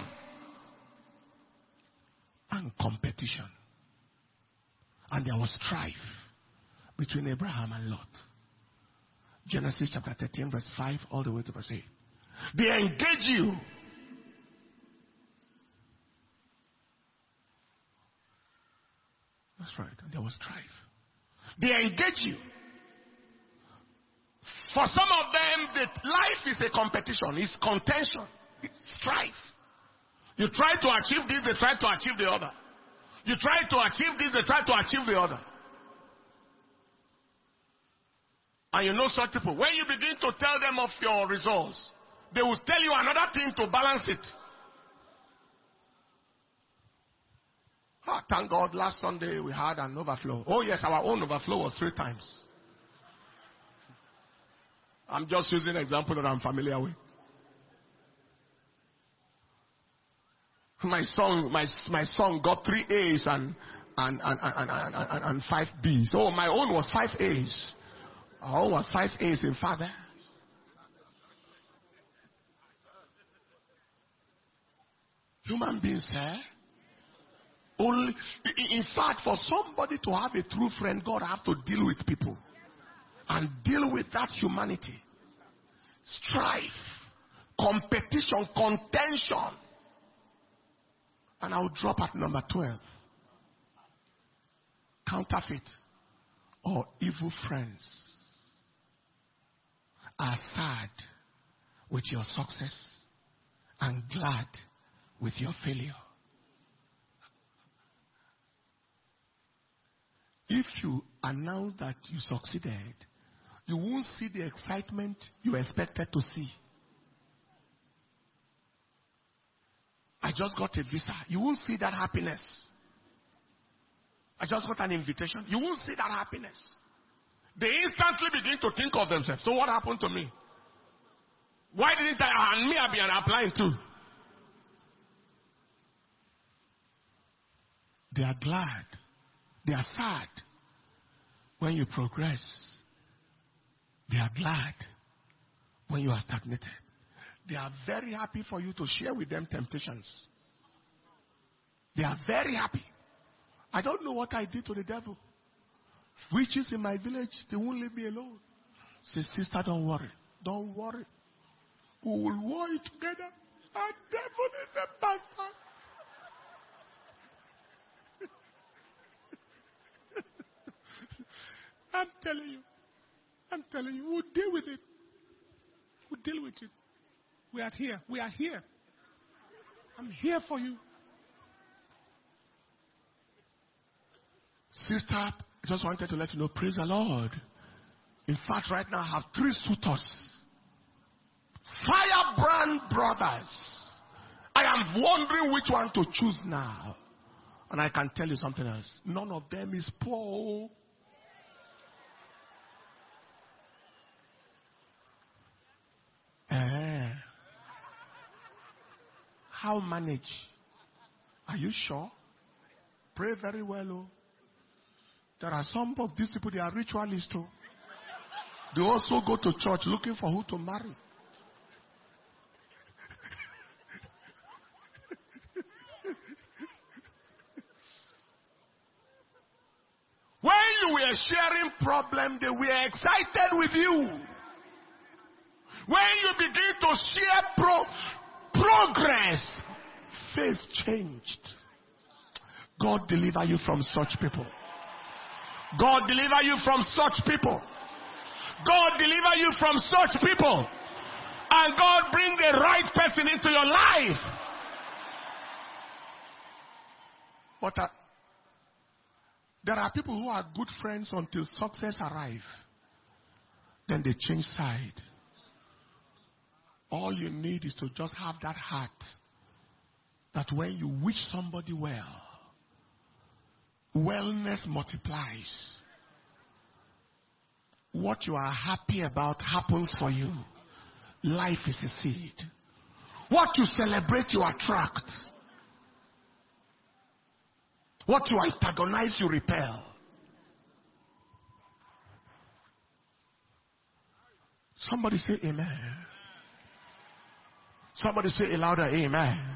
Speaker 1: and competition. And there was strife between Abraham and Lot. Genesis chapter 13 verse 5 all the way to verse 8. They engage you. That's right. There was strife. They engage you. For some of them, life is a competition. It's contention. It's strife. You try to achieve this, they try to achieve the other. You try to achieve this, they try to achieve the other. And you know such people. When you begin to tell them of your results, they will tell you another thing to balance it. Thank God, last Sunday we had an overflow. Oh yes, our own overflow was 3 times. I'm just using an example that I'm familiar with. My son got 3 A's and 5 B's. Oh, my own was 5 A's. Our own was 5 A's in father. Human beings, only, in fact, for somebody to have a true friend, God have to deal with people and deal with that humanity. Strife, competition, contention. And I'll drop at number 12. Counterfeit or evil friends are sad with your success and glad with your failure. If you announce that you succeeded, you won't see the excitement you expected to see. I just got a visa. You won't see that happiness. I just got an invitation. You won't see that happiness. They instantly begin to think of themselves. So what happened to me? Why didn't I, and me, I be applying too? They are glad. They are sad when you progress. They are glad when you are stagnated. They are very happy for you to share with them temptations. They are very happy. I don't know what I did to the devil. Witches in my village, they won't leave me alone. Say, sister, don't worry. Don't worry. We will war it together. Our devil is a bastard. I'm telling you, we'll deal with it. We'll deal with it. We are here. We are here. I'm here for you. Sister, I just wanted to let you know, praise the Lord. In fact, right now I have 3 suitors. Firebrand brothers. I am wondering which one to choose now. And I can tell you something else. None of them is poor. How manage? Are you sure? Pray very well. Oh. There are some of these people, they are ritualists too. They also go to church looking for who to marry. When you were sharing problem, they were excited with you. When you begin to share progress, face changed. God deliver you from such people. God deliver you from such people. God deliver you from such people. And God bring the right person into your life. There are people who are good friends until success arrives. Then they change side. All you need is to just have that heart that when you wish somebody well, wellness multiplies. What you are happy about happens for you. Life is a seed. What you celebrate, you attract. What you antagonize, you repel. Somebody say amen. Somebody say a louder amen.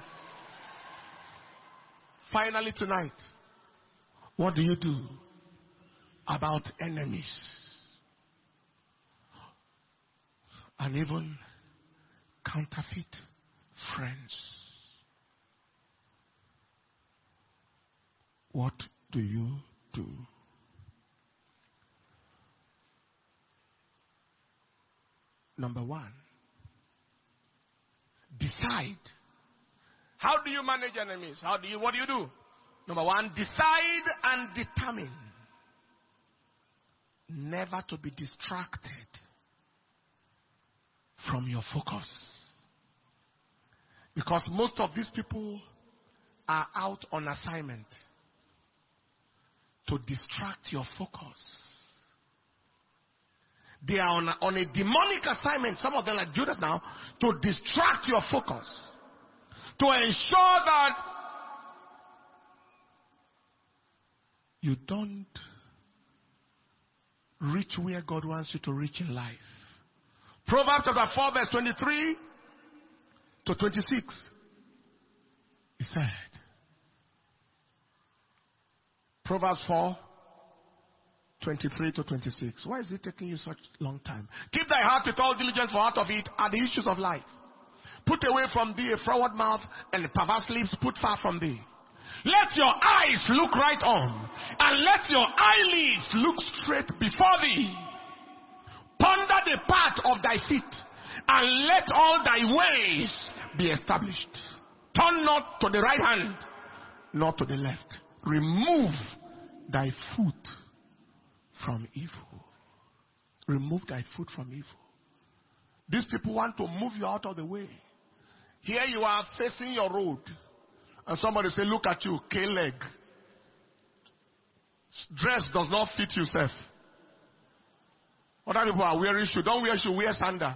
Speaker 1: Finally tonight, what do you do about enemies and even counterfeit friends? What do you do? Number 1, decide. How do you manage enemies? What do you do? Number 1, decide and determine never to be distracted from your focus. Because most of these people are out on assignment to distract your focus. They are on a demonic assignment, some of them like Judas now, to distract your focus. To ensure that you don't reach where God wants you to reach in life. Proverbs chapter 4 verse 23 to 26. He said, Proverbs 4, 23 to 26. Why is it taking you such long time? Keep thy heart with all diligence, for out of it are the issues of life. Put away from thee a froward mouth, and perverse lips put far from thee. Let your eyes look right on, and let your eyelids look straight before thee. Ponder the path of thy feet, and let all thy ways be established. Turn not to the right hand, nor to the left. Remove thy foot from evil. Remove thy foot from evil. These people want to move you out of the way. Here you are facing your road, and somebody say, look at you, K-leg. Dress does not fit yourself. Other people are wearing shoe. Don't wear shoe, wear sandal.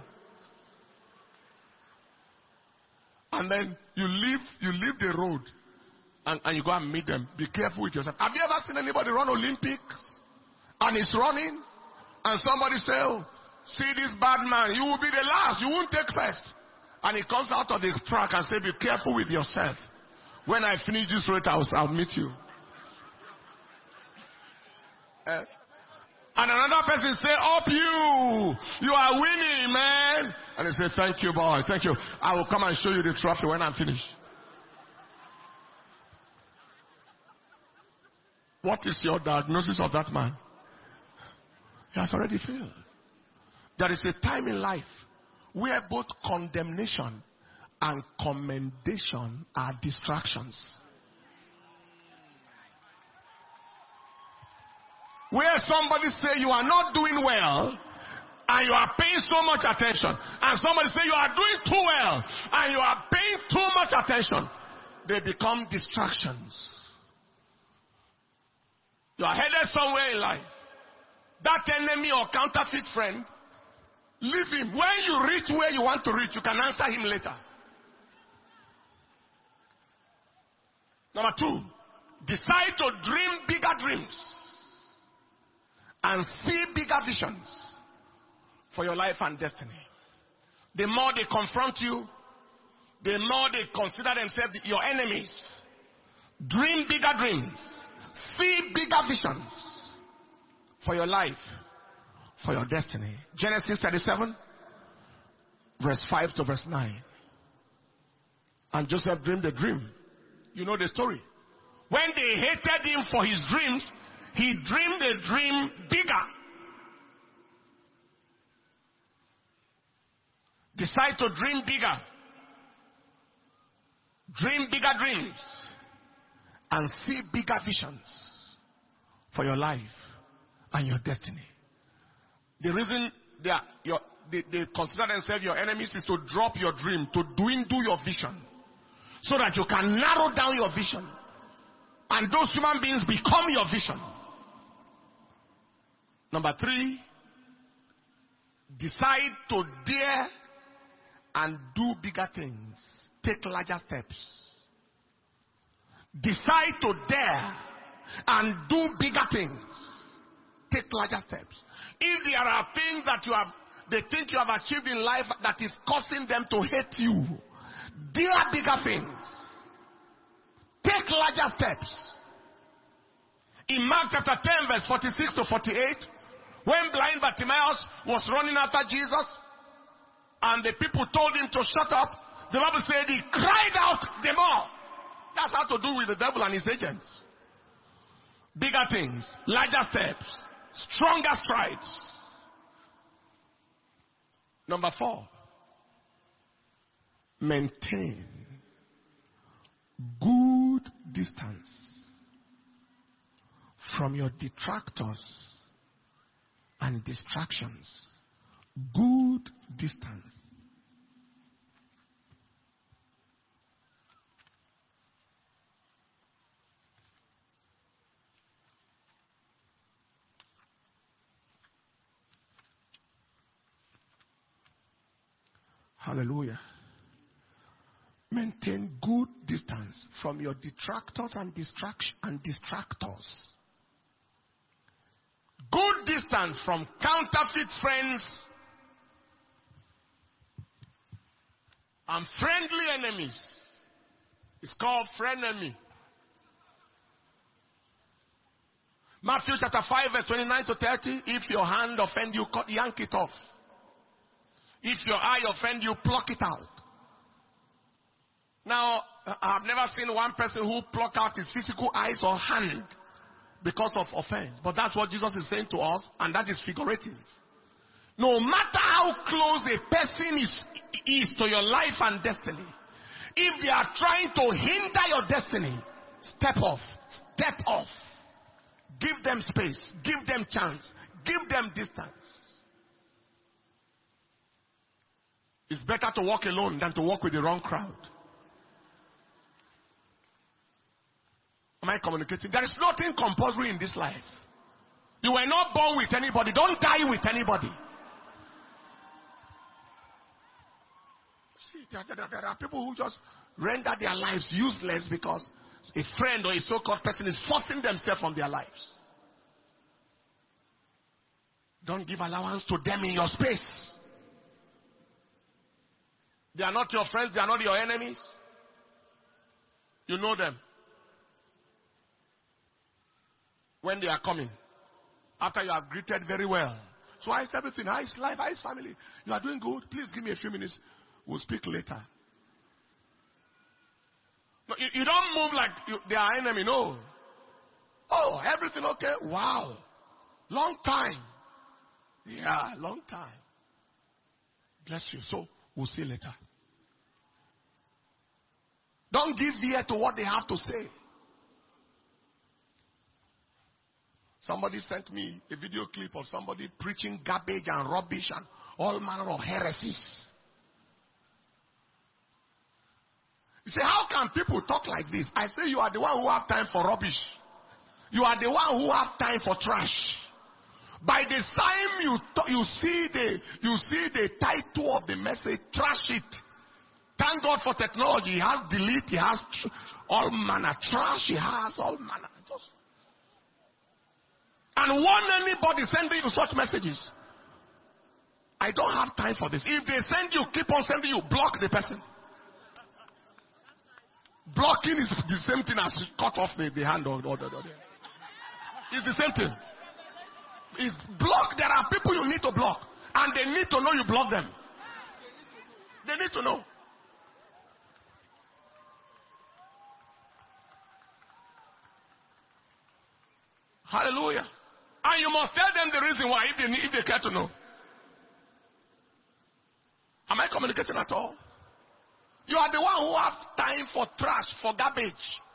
Speaker 1: And then you leave the road and you go and meet them. Be careful with yourself. Have you ever seen anybody run Olympics and he's running and somebody say, oh, see this bad man, you will be the last, you won't take first. And he comes out of the track and say, be careful with yourself. When I finish this race, I'll meet you. And another person say, up you are winning, man. And he say, thank you, boy, thank you. I will come and show you the trophy when I'm finished. What is your diagnosis of that man? He has already failed. There is a time in life where both condemnation and commendation are distractions. Where somebody say you are not doing well and you are paying so much attention, and somebody say you are doing too well and you are paying too much attention, they become distractions. You are headed somewhere in life. That enemy or counterfeit friend, leave him. When you reach where you want to reach, you can answer him later. Number 2, decide to dream bigger dreams and see bigger visions for your life and destiny. The more they confront you, the more they consider themselves your enemies. Dream bigger dreams. See bigger visions for your life, for your destiny. Genesis 37, verse 5 to verse 9. And Joseph dreamed a dream. You know the story. When they hated him for his dreams, he dreamed a dream bigger. Decide to dream bigger. Dream bigger dreams. And see bigger visions for your life and your destiny. The reason they consider themselves your enemies is to drop your dream, to dwindle your vision, so that you can narrow down your vision. And those human beings become your vision. Number 3, decide to dare and do bigger things. Take larger steps. Decide to dare and do bigger things. Take larger steps. If there are things that they think you have achieved in life that is causing them to hate you, dare bigger things. Take larger steps. In Mark chapter 10 verse 46 to 48, when blind Bartimaeus was running after Jesus and the people told him to shut up, the Bible said he cried out the more. That's how to do with the devil and his agents. Bigger things, larger steps, stronger strides. Number 4, maintain good distance from your detractors and distractions. Good distance. Hallelujah. Maintain good distance from your detractors and distractors. Good distance from counterfeit friends and friendly enemies. It's called frenemy. Matthew chapter 5 verse 29 to 30. If your hand offend you, yank it off. If your eye offend you, pluck it out. Now, I've never seen one person who plucked out his physical eyes or hand because of offense. But that's what Jesus is saying to us, and that is figurative. No matter how close a person is to your life and destiny, if they are trying to hinder your destiny, step off. Step off. Give them space. Give them chance. Give them distance. It's better to walk alone than to walk with the wrong crowd. Am I communicating? There is nothing compulsory in this life. You were not born with anybody. Don't die with anybody. See, there are people who just render their lives useless because a friend or a so-called person is forcing themselves on their lives. Don't give allowance to them in your space. They are not your friends. They are not your enemies. You know them. When they are coming, after you have greeted very well. So how is everything? How is life? How is family? You are doing good. Please give me a few minutes. We'll speak later. No, you don't move like they are enemy. No. Oh, everything okay? Wow. Long time. Yeah, long time. Bless you. So we'll see later. Don't give ear to what they have to say. Somebody sent me a video clip of somebody preaching garbage and rubbish and all manner of heresies. You say, how can people talk like this? I say, you are the one who have time for rubbish. You are the one who have time for trash. By the time you see the title of the message, trash it. Thank God for technology. He has delete, he has all manner trash, he has all manner. And warn anybody sending you such messages. I don't have time for this. If they send you, keep on sending you, block the person. Blocking is the same thing as cut off the hand or the. It's the same thing. It's block. There are people you need to block. And they need to know you block them. They need to know. Hallelujah. And you must tell them the reason why if they care to know. Am I communicating at all? You are the one who have time for trash, for garbage.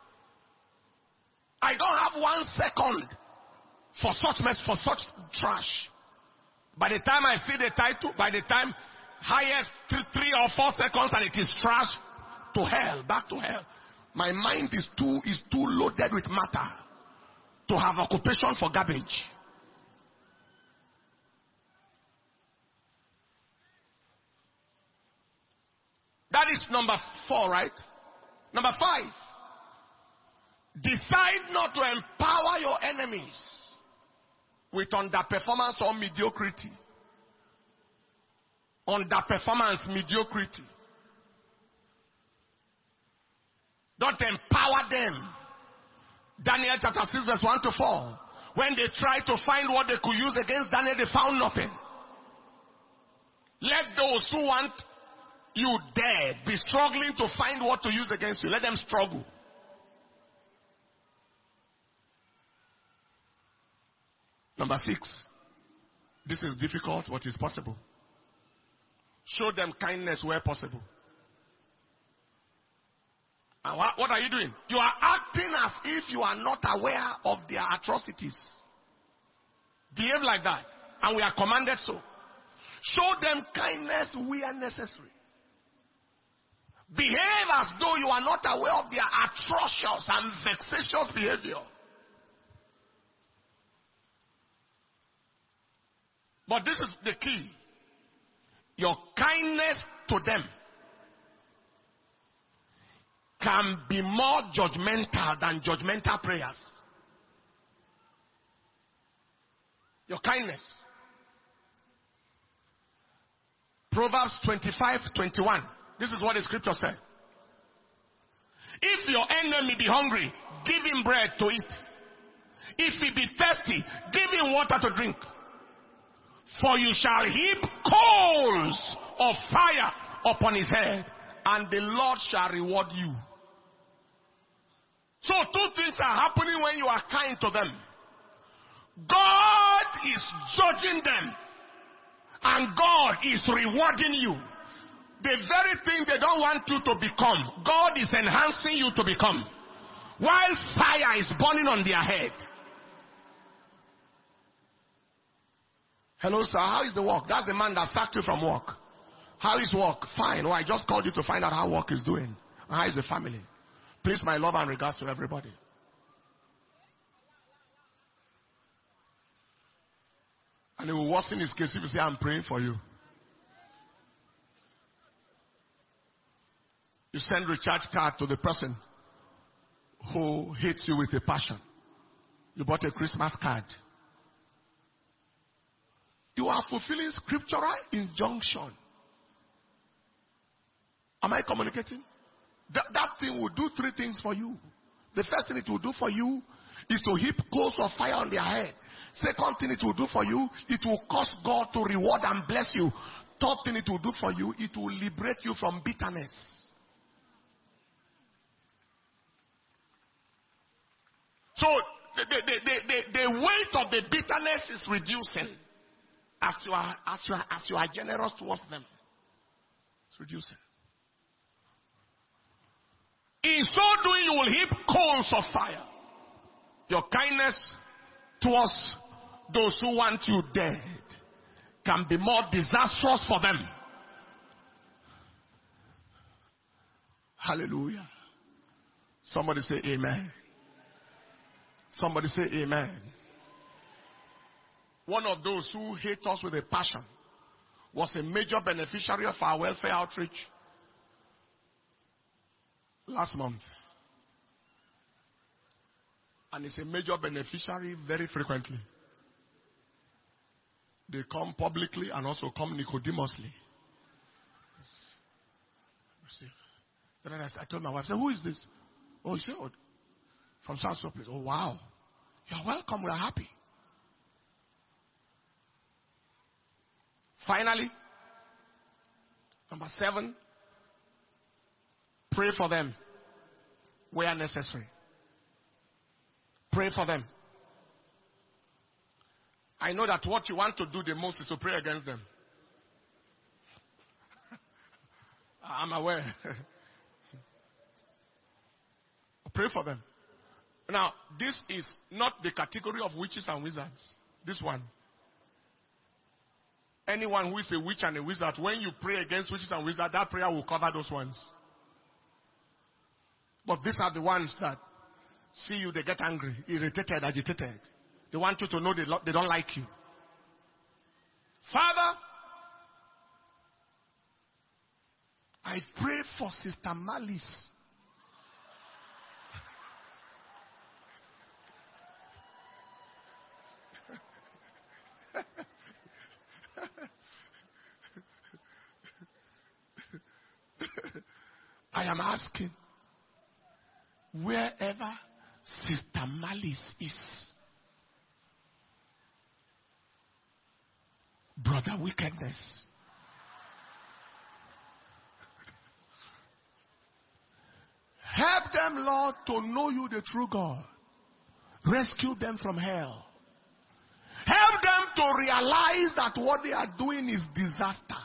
Speaker 1: I don't have 1 second for such mess, for such trash. By the time I see the title, by the time highest 3 or 4 seconds and it is trash, to hell, back to hell. My mind is too loaded with matter to have occupation for garbage. That is number 4, right? Number 5. Decide not to empower your enemies with underperformance or mediocrity. Underperformance, mediocrity. Don't empower them. Daniel chapter 6 verse 1 to 4. When they tried to find what they could use against Daniel, they found nothing. Let those who want you dead be struggling to find what to use against you. Let them struggle. Number 6. This is difficult, but it's possible. Show them kindness where possible. And what are you doing? You are acting as if you are not aware of their atrocities. Behave like that. And we are commanded so. Show them kindness where necessary. Behave as though you are not aware of their atrocious and vexatious behavior. But this is the key. Your kindness to them can be more judgmental than judgmental prayers. Your kindness. Proverbs 25:21. This is what the scripture said. If your enemy be hungry, give him bread to eat. If he be thirsty, give him water to drink. For you shall heap coals of fire upon his head, and the Lord shall reward you. So two things are happening when you are kind to them. God is judging them, and God is rewarding you. The very thing they don't want you to become, God is enhancing you to become, while fire is burning on their head. Hello, sir. How is the work? That's the man that sacked you from work. How is work? Fine. Oh, I just called you to find out how work is doing. How is the family? Please, my love and regards to everybody. And he will worsen his case if you say, I'm praying for you. You send recharge card to the person who hates you with a passion. You bought a Christmas card. You are fulfilling scriptural injunction. Am I communicating? That thing will do three things for you. The first thing it will do for you is to heap coals of fire on their head. Second thing it will do for you, it will cause God to reward and bless you. Third thing it will do for you, it will liberate you from bitterness. So the weight of the bitterness is reducing as you are generous towards them. It's reducing. In so doing, you will heap coals of fire. Your kindness towards those who want you dead can be more disastrous for them. Hallelujah. Somebody say amen. Somebody say amen. One of those who hate us with a passion was a major beneficiary of our welfare outreach last month. And is a major beneficiary very frequently. They come publicly and also come Nicodemously. Then I told my wife, I said, who is this? Oh, he said, oh, from South Place. Oh, wow. You're welcome. We are happy. Finally, number 7, pray for them where necessary. Pray for them. I know that what you want to do the most is to pray against them. I'm aware. Pray for them. Now, this is not the category of witches and wizards. This one. Anyone who is a witch and a wizard, when you pray against witches and wizards, that prayer will cover those ones. But these are the ones that see you, they get angry, irritated, agitated. They want you to know they don't like you. Father, I pray for Sister Malice. I am asking, wherever Sister Malice is, Brother Wickedness, help them, Lord, to know you, the true God. Rescue them from hell. Help them to realize that what they are doing is disaster.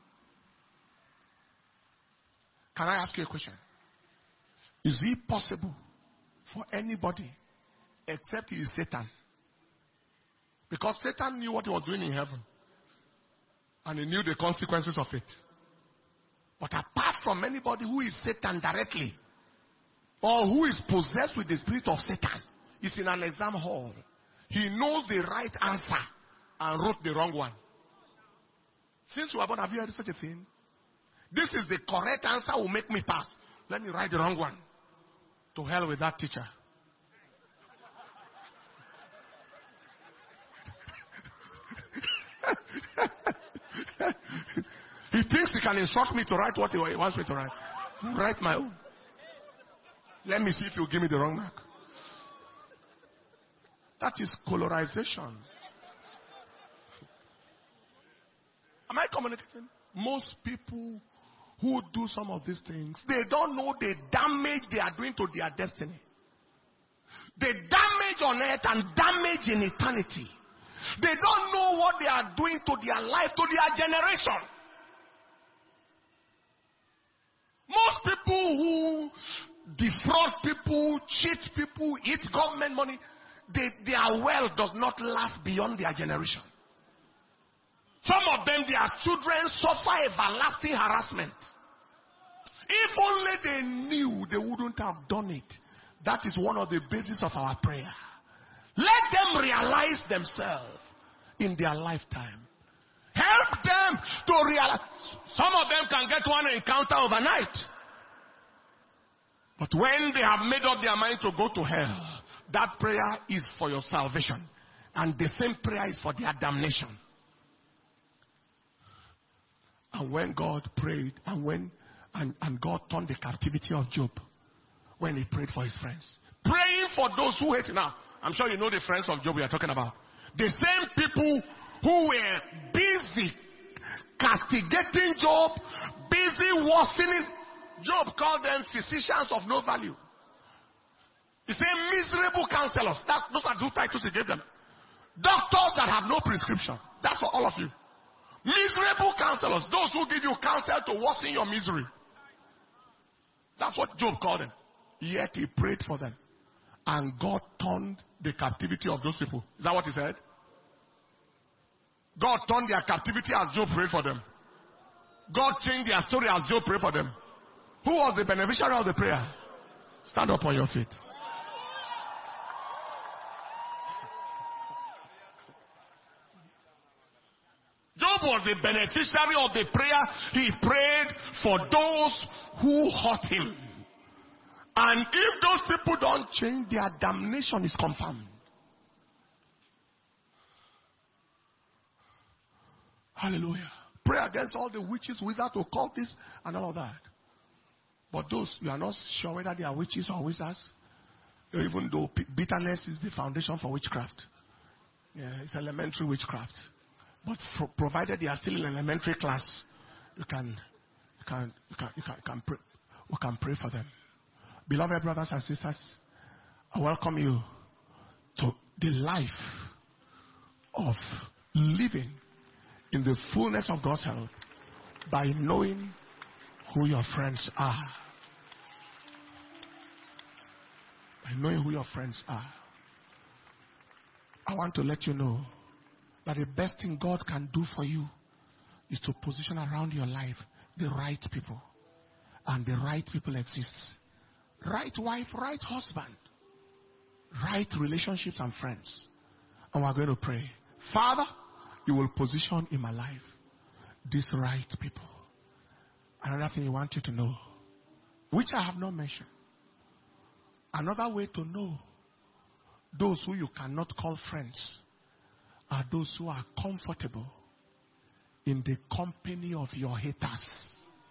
Speaker 1: Can I ask you a question? Is it possible for anybody except he is Satan? Because Satan knew what he was doing in heaven. And he knew the consequences of it. But apart from anybody who is Satan directly, or who is possessed with the spirit of Satan, is in an exam hall. He knows the right answer and wrote the wrong one. Since you are born, have you heard such a thing? This is the correct answer, will make me pass. Let me write the wrong one. To hell with that teacher. He thinks he can instruct me to write what he wants me to write. Write my own. Let me see if you give me the wrong mark. That is colorization. Am I communicating? Most people who do some of these things, they don't know the damage they are doing to their destiny. They damage on earth and damage in eternity. They don't know what they are doing to their life, to their generation. Most people who defraud people, cheat people, eat government money, their wealth does not last beyond their generation. Some of them, their children suffer everlasting harassment. If only they knew, they wouldn't have done it. That is one of the bases of our prayer. Let them realize themselves in their lifetime. Help them to realize. Some of them can get one encounter overnight. But when they have made up their mind to go to hell, that prayer is for your salvation. And the same prayer is for their damnation. And when God prayed, and God turned the captivity of Job, when he prayed for his friends. Praying for those who hate him. Now, I'm sure you know the friends of Job we are talking about. The same people who were busy castigating Job, busy worsening. Job called them physicians of no value. He said miserable counselors. Those are two titles he gave them. Doctors that have no prescription. That's for all of you. Miserable counselors. Those who give you counsel to worsen your misery. That's what Job called them. Yet he prayed for them. And God turned the captivity of those people. Is that what he said? God turned their captivity as Job prayed for them. God changed their story as Job prayed for them. Who was the beneficiary of the prayer? Stand up on your feet. Job was the beneficiary of the prayer. He prayed for those who hurt him. And if those people don't change, their damnation is confirmed. Hallelujah. Pray against all the witches, wizards, occultists, and all of that. But those, you are not sure whether they are witches or wizards. Even though bitterness is the foundation for witchcraft. Yeah, it's elementary witchcraft. But provided they are still in elementary class, you can pray. We can pray for them. Beloved brothers and sisters, I welcome you to the life of living in the fullness of God's help by knowing who your friends are. By knowing who your friends are. I want to let you know that the best thing God can do for you is to position around your life the right people. And the right people exist. Right wife, right husband. Right relationships and friends. And we're going to pray. Father, you will position in my life these right people. Another thing I want you to know, which I have not mentioned. Another way to know those who you cannot call friends are those who are comfortable in the company of your haters.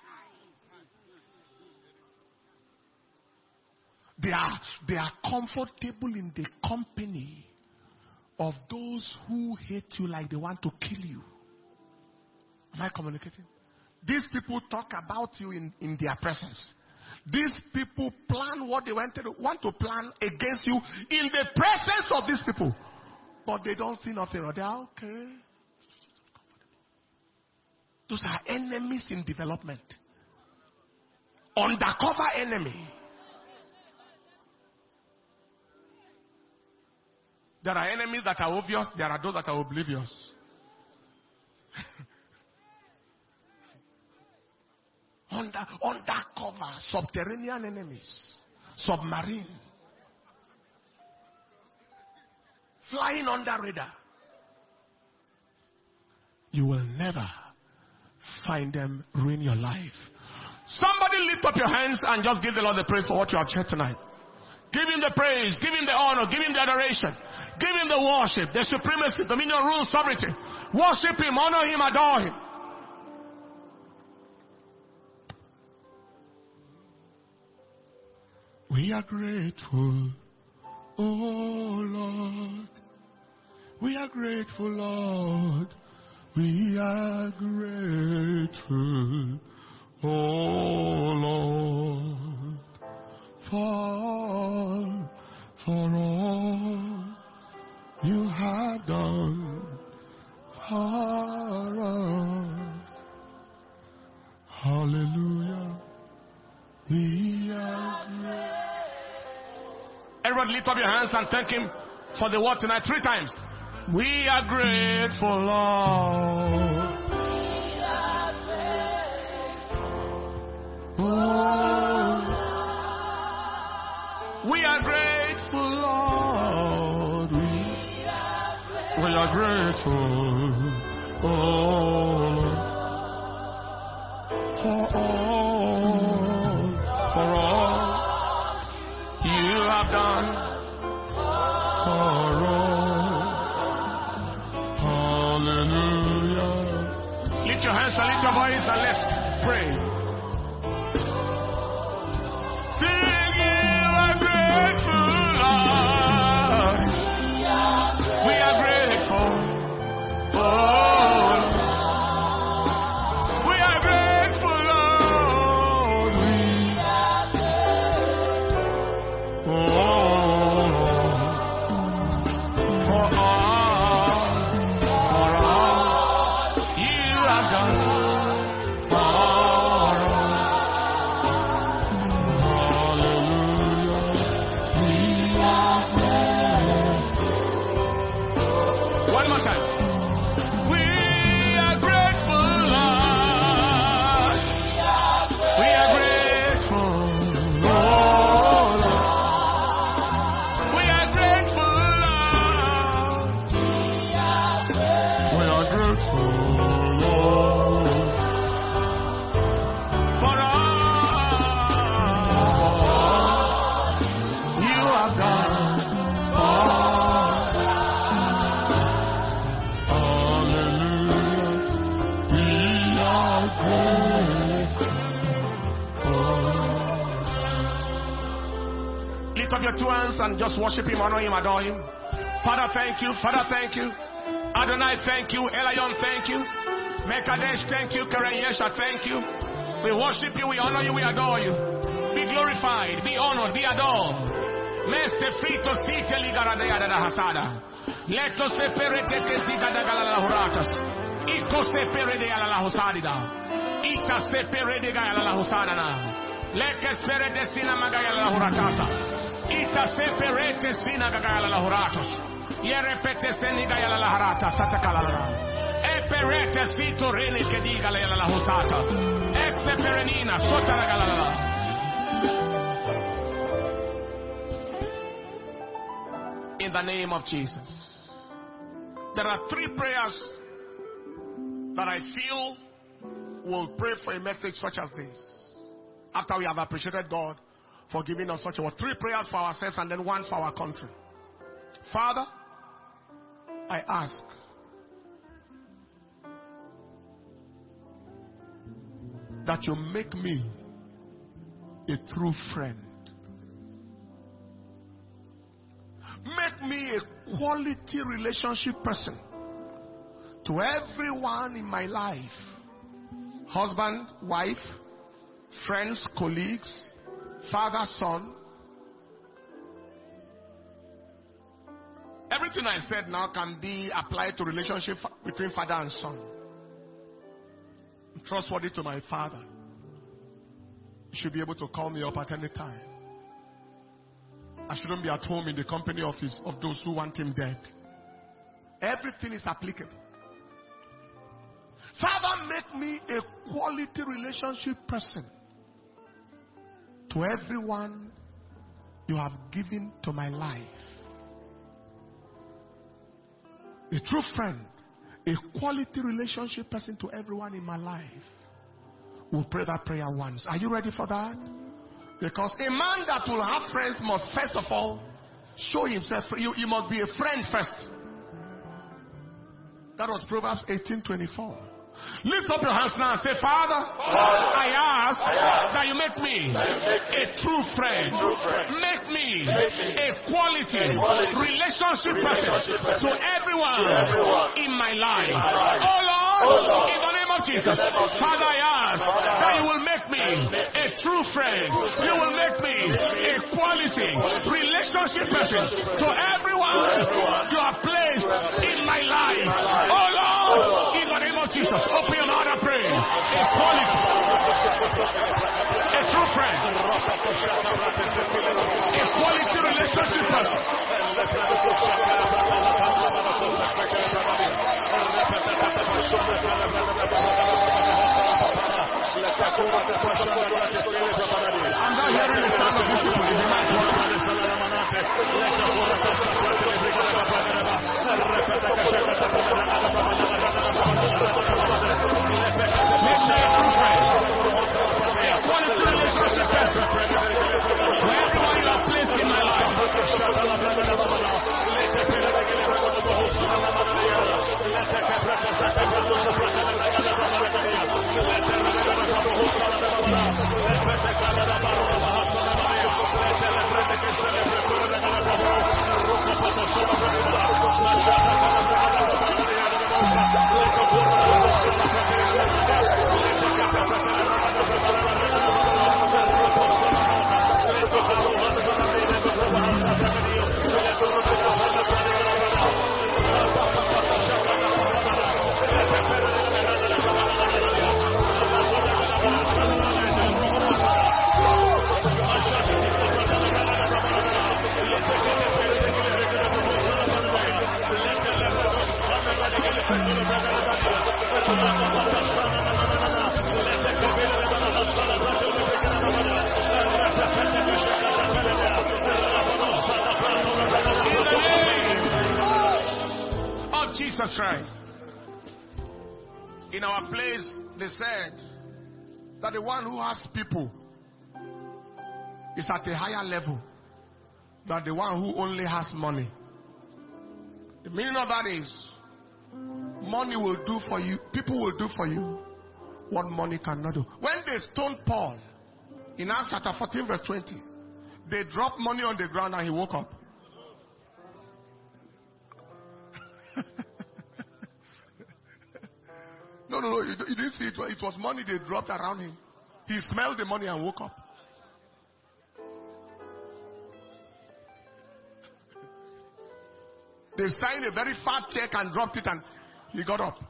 Speaker 1: They are comfortable in the company of those who hate you like they want to kill you. Am I communicating? These people talk about you in their presence. These people plan what they want to plan against you in the presence of these people. But they don't see nothing. They are okay. Those are enemies in development. Undercover enemy. There are enemies that are obvious. There are those that are oblivious. Undercover, subterranean enemies. Submarine. Flying under radar. You will never find them ruin your life. Somebody lift up your hands and just give the Lord the praise for what you have shared tonight. Give him the praise, give him the honor, give him the adoration, give him the worship, the supremacy, dominion, rule, sovereignty. Worship him, honor him, adore him. We are grateful, oh Lord. We are grateful, Lord. We are grateful, oh Lord. For all Hallelujah. We are grateful. Everybody lift up your hands and thank him for the word tonight 3 times. We are grateful, Lord. We are grateful. Oh, we are grateful, Lord. We are grateful. Oh, for all you have done for all. Hallelujah. Lift your hands and lift your voice and let's pray. Sing, you are grateful, Lord. We are grateful. Oh, we are grateful, Lord. For all you have done for us. Hallelujah. We are grateful. One more time. We are grateful, Lord. We are grateful. Oh, Lord. We are grateful, Lord. We are grateful, Lord. For all you have done for us. Hallelujah. We are grateful. Lift up your 2 hands and just worship him, honor him, adore him. Father, thank you. Father, thank you. Adonai, thank you. Elion, thank you. Mekadesh, thank you. Karayesha, thank you. We worship you, we honor you, we adore you. Be glorified, be honored, be adored. Meste frito site ligaradea da hasada. Leto se perete que zika da galala huratas. Iko se perede ala husadida. Ita se perede ala husadana. Leke spere de sina magaya la huratasa. Ita se perete sina gagala la huratos. Yerepete seniga la harata satakalala. E perete sito rene che diga la husata. Ex perenina sota la galala. In the name of Jesus. There are 3 prayers that I feel will pray for a message such as this. After we have appreciated God for giving us such a word. 3 prayers for ourselves and then 1 for our country. Father, I ask that you make me a true friend. Make me a quality relationship person to everyone in my life. Husband, wife, friends, colleagues, father, son. Everything I said now can be applied to relationship between father and son. I'm trustworthy to my father. He should be able to call me up at any time. I shouldn't be at home in the company of those who want him dead. Everything is applicable. Father, make me a quality relationship person to everyone you have given to my life. A true friend, a quality relationship person to everyone in my life. We'll pray that prayer once. Are you ready for that? Because a man that will have friends must first of all show himself. You must be a friend first. That was Proverbs 18:24. Lift up your hands now and say, Father, I ask that you make me a true friend. Make me a quality relationship person to everyone in my life. Oh Lord, in the name of Jesus, Father, I ask that you will make me a true friend. You will make me a quality relationship person to everyone you have placed in my life. Oh Lord, in the name of Jesus, open your mouth and pray. A quality quality relationship person. I'm not hearing the sound of these people. Is the mic working? Quality relationship person. Wherever you are placed in my life. Jesus Christ. In our place, they said that the one who has people is at a higher level than the one who only has money. The meaning of that is, money will do for you, people will do for you what money cannot do. When they stoned Paul in Acts chapter 14 verse 20, they dropped money on the ground and he woke up. No, you didn't see it. It was money they dropped around him. He smelled the money and woke up. They signed a very fat check and dropped it and he got up.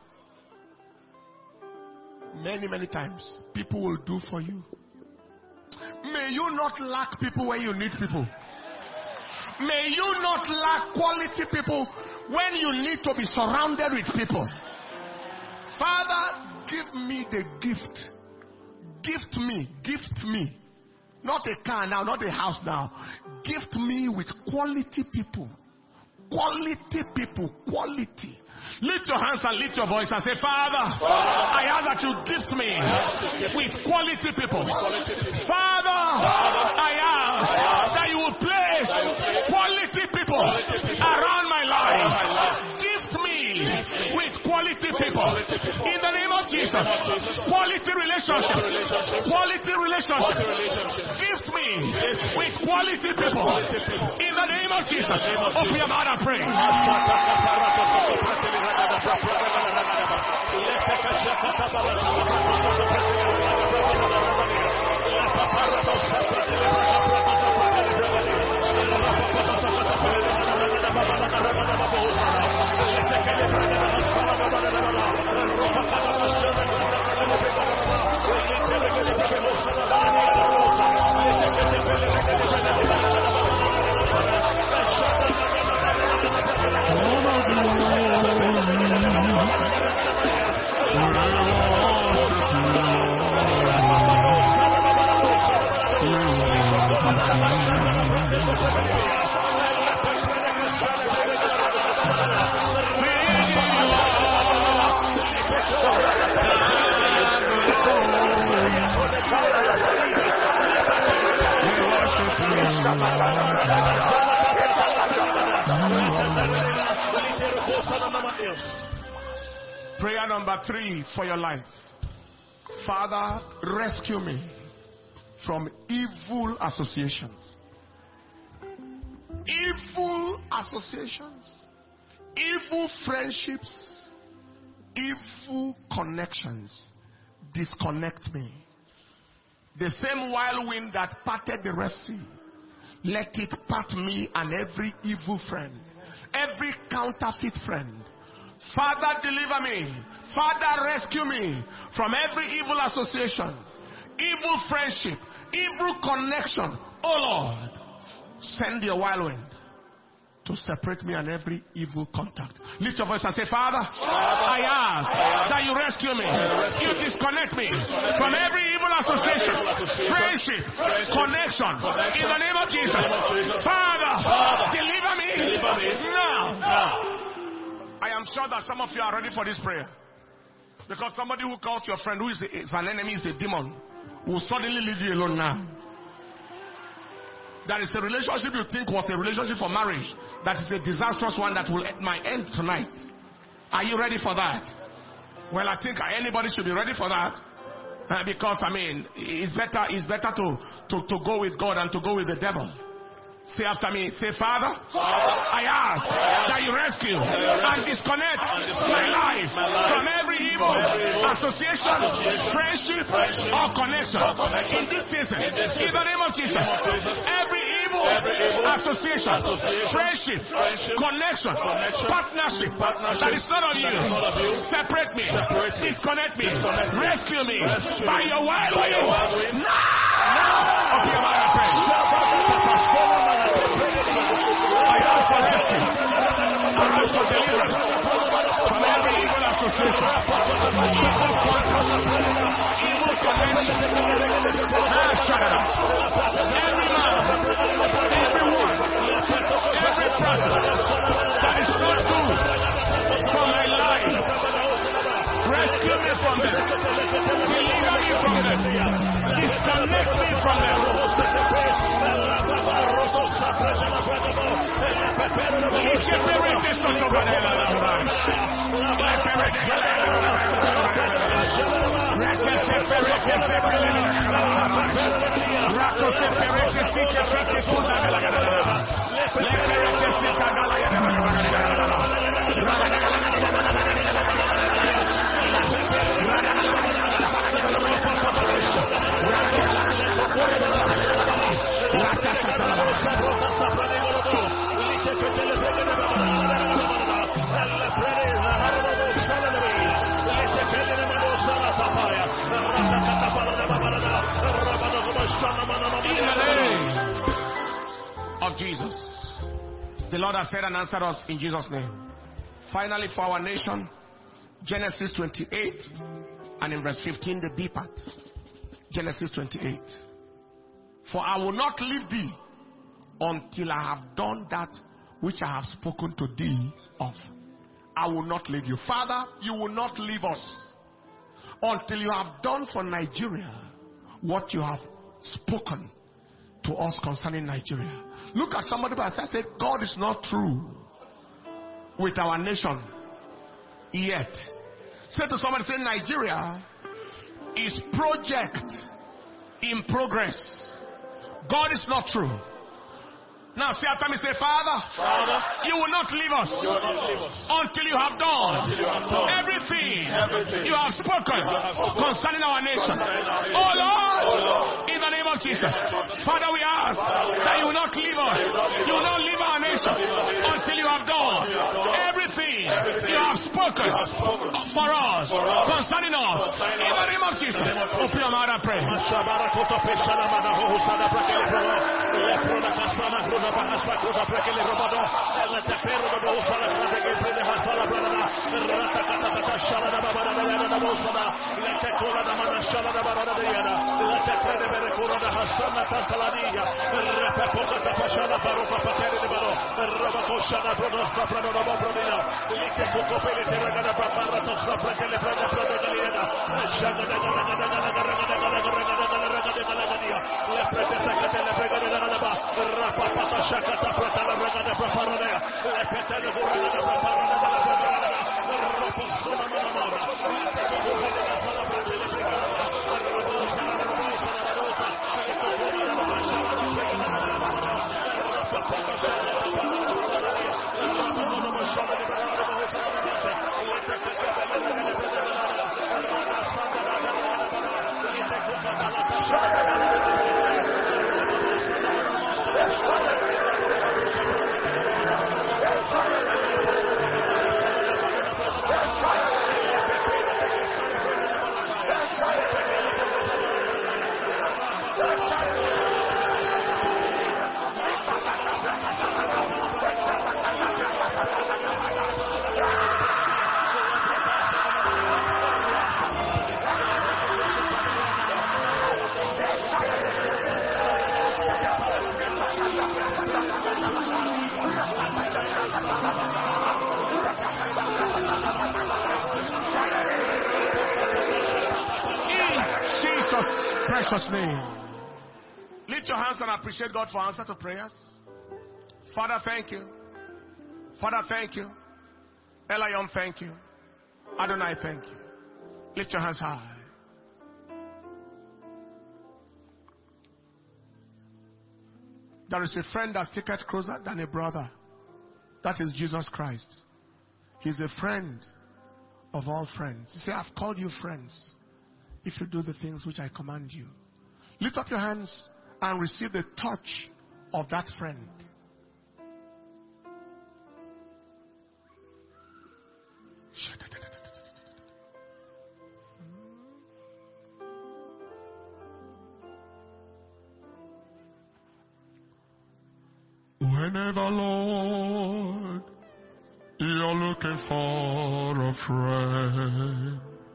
Speaker 1: Many, many times, people will do for you. May you not lack people when you need people. May you not lack quality people when you need to be surrounded with people. Father, give me the gift. Gift me. Not a car now, not a house now. Gift me with quality people. Quality people. Quality. Lift your hands and lift your voice and say, Father, I ask that you gift me with quality people. Father, I ask that you will place quality people around my life. Gift me with quality people. In the name of Jesus. Quality relationship. Quality relationship. Gift me with quality people. In the name of Jesus. Open your mouth and pray. Prayer number 3 for your life. Father, rescue me from evil associations. Evil associations, evil friendships, evil connections disconnect me. The same wild wind that parted the Red Sea, let it part me and every evil friend, every counterfeit friend. Father, deliver me. Father, rescue me from every evil association, evil friendship, evil connection. Oh Lord, send your whirlwind to separate me and every evil contact. Lift your voice and say, Father, I ask that you rescue me. You disconnect me from every evil association, friendship, connection. In the name of Jesus. Father, deliver me now. I am sure that some of you are ready for this prayer. Because somebody who calls your friend, who is an enemy, is a demon, will suddenly leave you alone now. There is a relationship you think was a relationship for marriage that is a disastrous one that might end tonight. Are you ready for that? Well, I think anybody should be ready for that. Because, it's better to go with God than to go with the devil. Say after me. Say, Father, I ask that you rescue and disconnect my life from every evil association, friendship, or connection. In this season, in the name of Jesus, every evil association, friendship, connection, partnership that is not of you, separate me, disconnect me, rescue me by your word. Now! Okay, I ask for rescue. I ask for deliverance from every evil association, evil contact, evil connection. Every man, everyone, every person that is not good for my life, rescue me from them, deliver me from them, disconnect me from them. Of Jesus. The Lord has said and answered us in Jesus' name. Finally, for our nation, Genesis 28 and in verse 15, the B part. Genesis 28. For I will not leave thee until I have done that which I have spoken to thee of. I will not leave you. Father, you will not leave us until you have done for Nigeria what you have spoken to us concerning Nigeria. Look at somebody and say, God is not true with our nation yet. Say to somebody, say, Nigeria is project in progress. God is not true. Now say after me, say, Father, you will not leave us until you have done everything you have spoken concerning our nation. Oh Lord, in the name of Jesus, Father, we ask that you will not leave us, you will not leave our nation until you have done everything you have spoken for us concerning us. In the name of Jesus, open your mouth and pray. Jesus' precious name. Lift your hands and appreciate God for answer to prayers. Father, thank you. Father, thank you. Elion, thank you. Adonai, thank you. Lift your hands high. There is a friend that's taken closer than a brother. That is Jesus Christ. He's the friend of all friends. He said, I've called you friends if you do the things which I command you. Lift up your hands and receive the touch of that friend. Whenever, Lord, you're looking for a friend,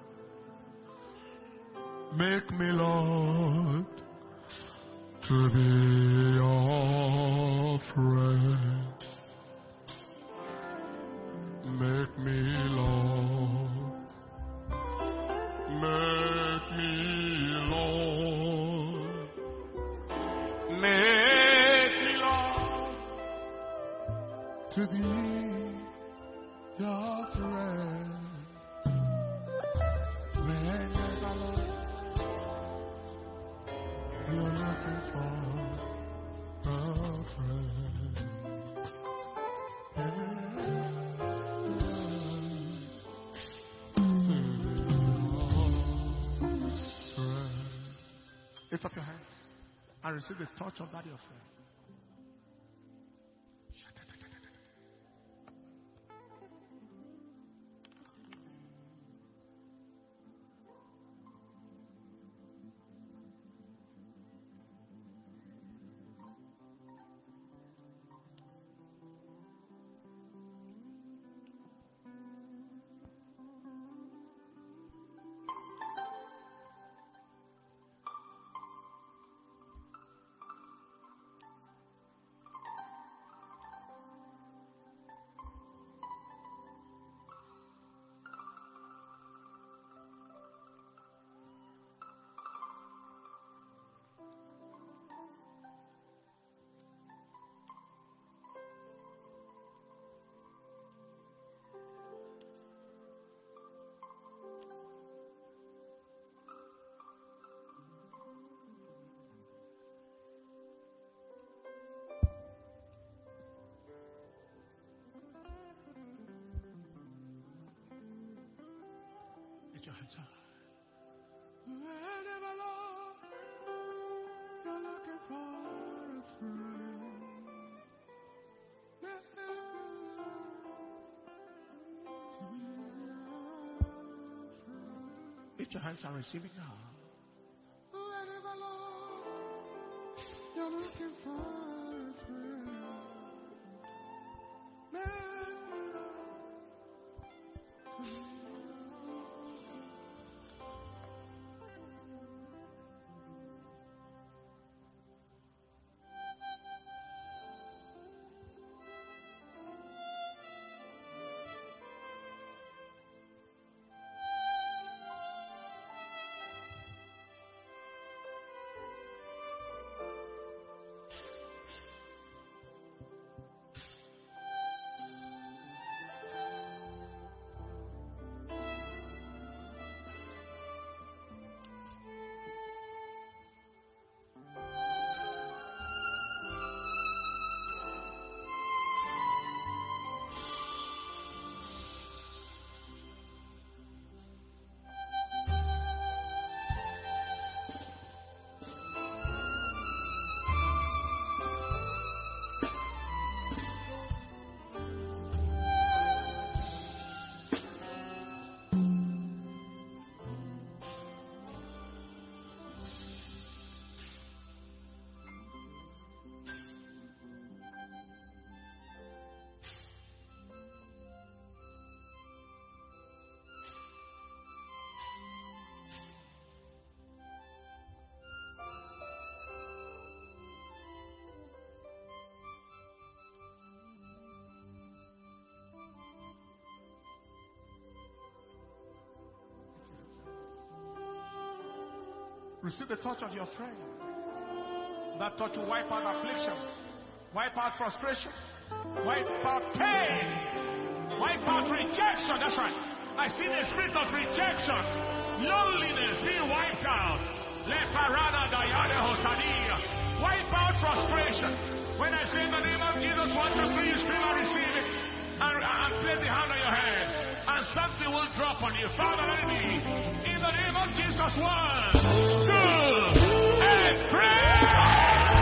Speaker 1: make me, Lord, to be your friend. Make me, Lord. Make me, Lord. Make me, Lord, to be your friend. Whenever, Lord, you're looking for a friend. Lift up your hands and receive the touch of that your friend. Your hands up. Whenever, Lord, you're looking for a friend, lift your hands and receive it now. Whenever, Lord, you're looking for a friend, Receive the touch of your friend. That touch will wipe out affliction, wipe out frustration, wipe out pain, wipe out rejection. That's right. I see the spirit of rejection, loneliness being wiped out. Wipe out frustration. When I say in the name of Jesus, 1, 2, 3, you scream and receive it. And place the hand on your head. And something will drop on you. Father, let me. In the name of Jesus, 1, 2, and pray.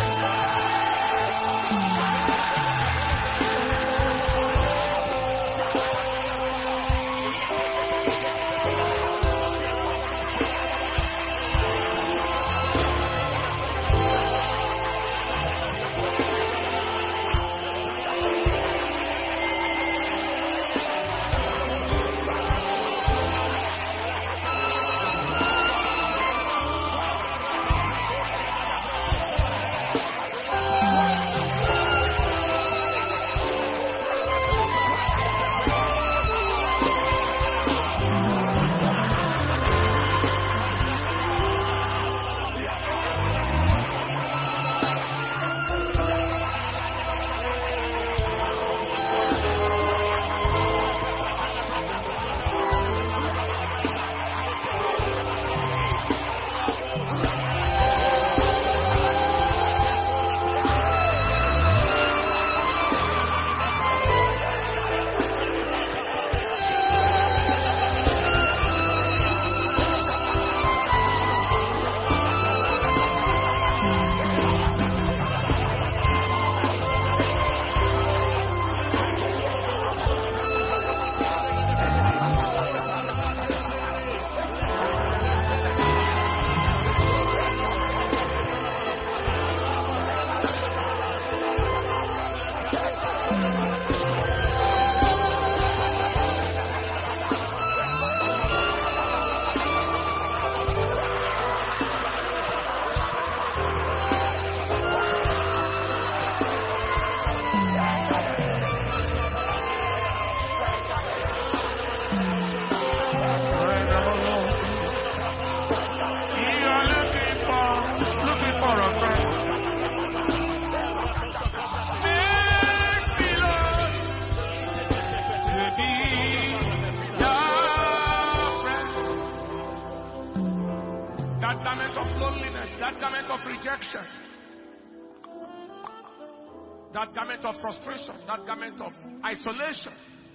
Speaker 1: That garment of frustration, that garment of isolation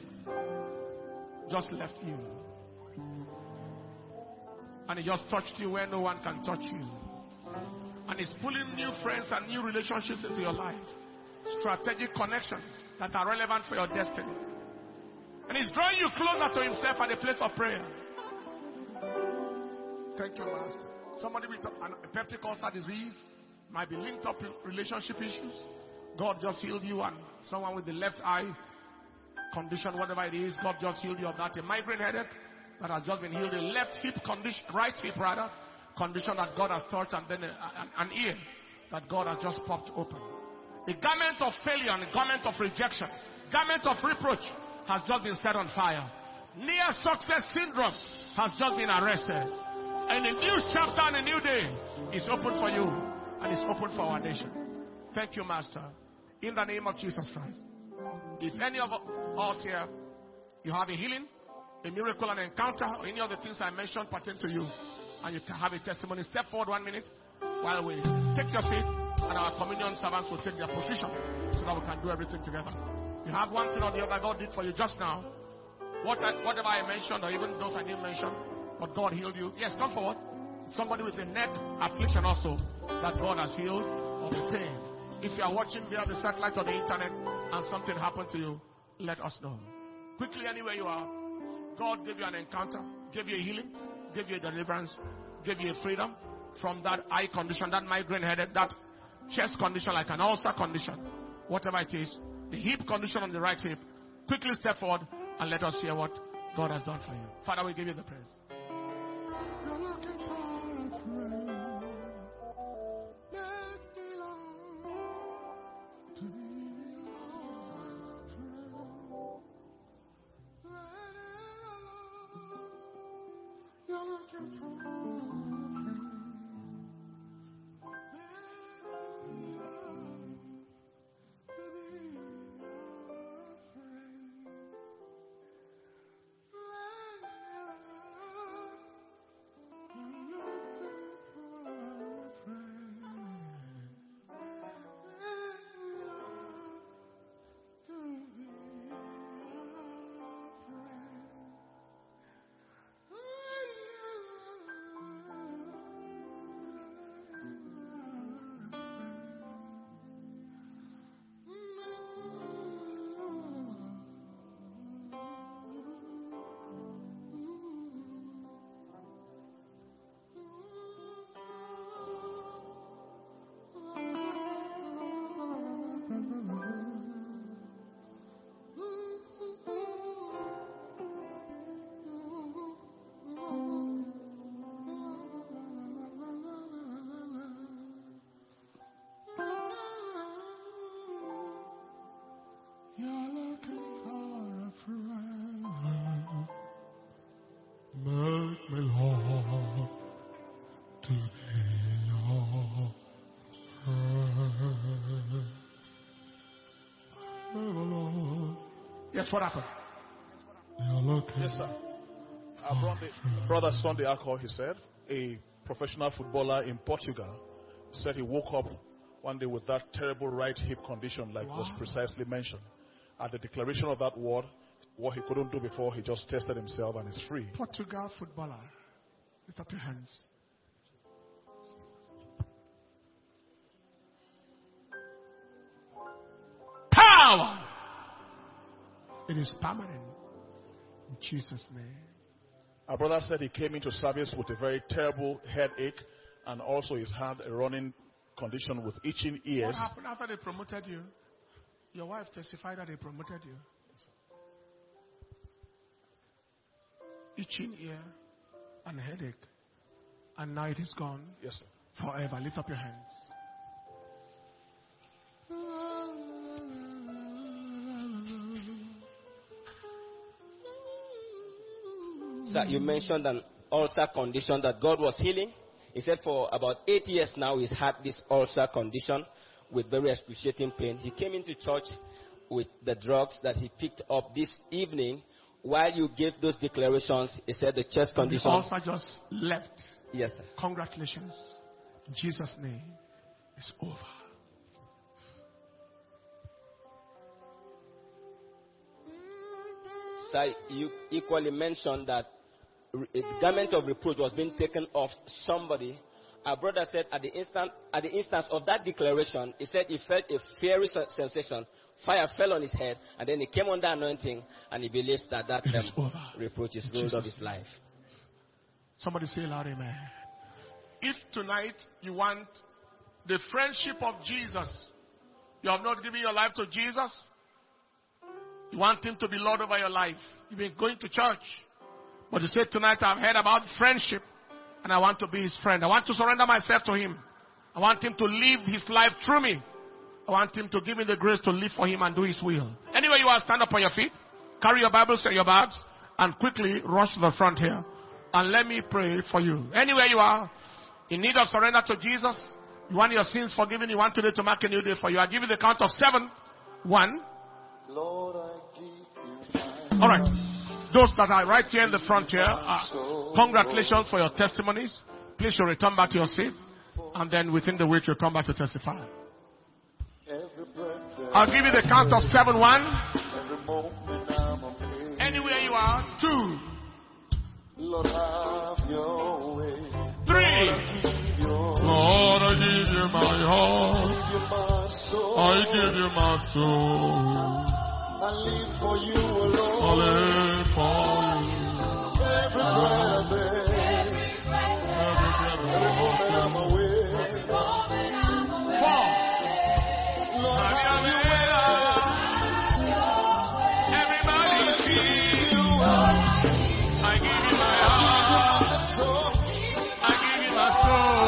Speaker 1: just left you. And it just touched you where no one can touch you. And it's pulling new friends and new relationships into your life. Strategic connections that are relevant for your destiny. And it's drawing you closer to himself at the place of prayer. Thank you, Master. Somebody with a peptic ulcer disease might be linked up with relationship issues. God just healed you, and someone with the left eye condition, whatever it is, God just healed you of that. A migraine headache that has just been healed. A left hip condition, right hip rather, condition that God has touched, and then an ear that God has just popped open. A garment of failure and a garment of rejection, garment of reproach has just been set on fire. Near success syndrome has just been arrested. And a new chapter and a new day is open for you, and it's open for our nation. Thank you, Master. In the name of Jesus Christ. If any of us here, you have a healing, a miracle, an encounter, or any of the things I mentioned pertain to you, and you can have a testimony, step forward 1 minute while we take your seat, and our communion servants will take their position so that we can do everything together. You have one thing or the other God did for you just now. Whatever I mentioned, or even those I didn't mention, but God healed you. Yes, come forward. Somebody with a neck affliction also that God has healed, or the pain. If you are watching via the satellite or the internet and something happened to you, let us know. Quickly, anywhere you are, God gave you an encounter, gave you a healing, gave you a deliverance, gave you a freedom from that eye condition, that migraine headache, that chest condition like an ulcer condition, whatever it is, the hip condition on the right hip. Quickly step forward and let us hear what God has done for you. Father, we give you the praise. what happened?
Speaker 2: Yes, sir. Brother Sunday Alcohol, he said, a professional footballer in Portugal, said he woke up one day with that terrible right hip condition, like was precisely mentioned. At the declaration of that word, what he couldn't do before, he just tested himself and is free.
Speaker 1: Portugal footballer. Lift up your hands. Power! It is permanent. In Jesus' name.
Speaker 2: Our brother said he came into service with a very terrible headache, and also he's had a running condition with itching ears.
Speaker 1: What happened after they promoted you? Your wife testified that they promoted you. Itching ear and headache. And now it is gone.
Speaker 2: Yes, sir.
Speaker 1: Forever. Lift up your hands.
Speaker 3: Sir, you mentioned an ulcer condition that God was healing. He said for about 8 years now he's had this ulcer condition with very excruciating pain. He came into church with the drugs that he picked up this evening. While you gave those declarations, he said the chest condition...
Speaker 1: The ulcer just left.
Speaker 3: Yes, sir.
Speaker 1: Congratulations. In Jesus' name, it's over.
Speaker 3: Sir, you equally mentioned that the garment of reproach was being taken off somebody. Our brother said at the instance of that declaration, he said he felt a fiery sensation. Fire fell on his head, and then he came under anointing, and he believes that reproach is rolled off his life.
Speaker 1: Somebody say loud amen. If tonight you want the friendship of Jesus, you have not given your life to Jesus, you want him to be Lord over your life. You've been going to church, but you say tonight I've heard about friendship, and I want to be his friend. I want to surrender myself to him. I want him to live his life through me. I want him to give me the grace to live for him and do his will. Anyway, you are, stand up on your feet, carry your Bibles and your bags, and quickly rush to the front here. And let me pray for you. Anywhere you are, in need of surrender to Jesus, you want your sins forgiven, you want today to mark a new day for you. I give you the count of 7. 1.
Speaker 4: Lord, I give you.
Speaker 1: All right. Those that are right here in the front here, congratulations for your testimonies. Please you return back to your seat. And then within the week, you'll come back to testify. I'll give you the count of 7. 1. Anywhere you are. 2.
Speaker 4: Lord, have your way.
Speaker 1: 3. Lord, I give you my heart. I give you my soul.
Speaker 4: I live for you alone.
Speaker 1: I live for you.
Speaker 4: Every breath I take, every moment I'm away.
Speaker 1: 4.
Speaker 4: Lord, have your way.
Speaker 1: Everybody see you. I give you my heart. I give you my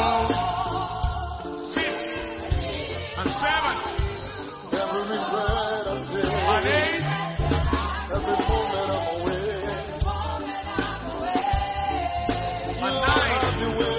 Speaker 1: soul. 6 and 7.
Speaker 4: Every breath I take,
Speaker 1: And 8.
Speaker 4: every moment I'm away.
Speaker 1: And 9.
Speaker 4: Have your way.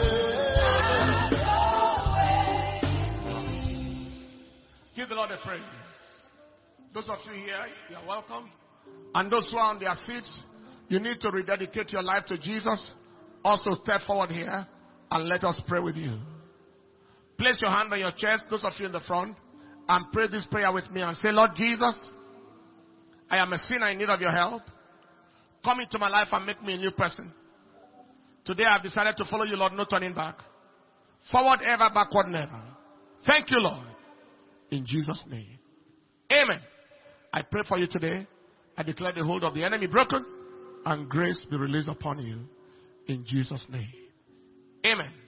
Speaker 1: Give the Lord a praise. Those of you here, you are welcome. And those who are on their seats, you need to rededicate your life to Jesus. Also step forward here and let us pray with you. Place your hand on your chest, those of you in the front, and pray this prayer with me and say, Lord Jesus, I am a sinner in need of your help. Come into my life and make me a new person. Today I have decided to follow you, Lord, no turning back. Forward ever, backward never. Thank you, Lord. In Jesus' name. Amen. I pray for you today. I declare the hold of the enemy broken and grace be released upon you. In Jesus' name. Amen.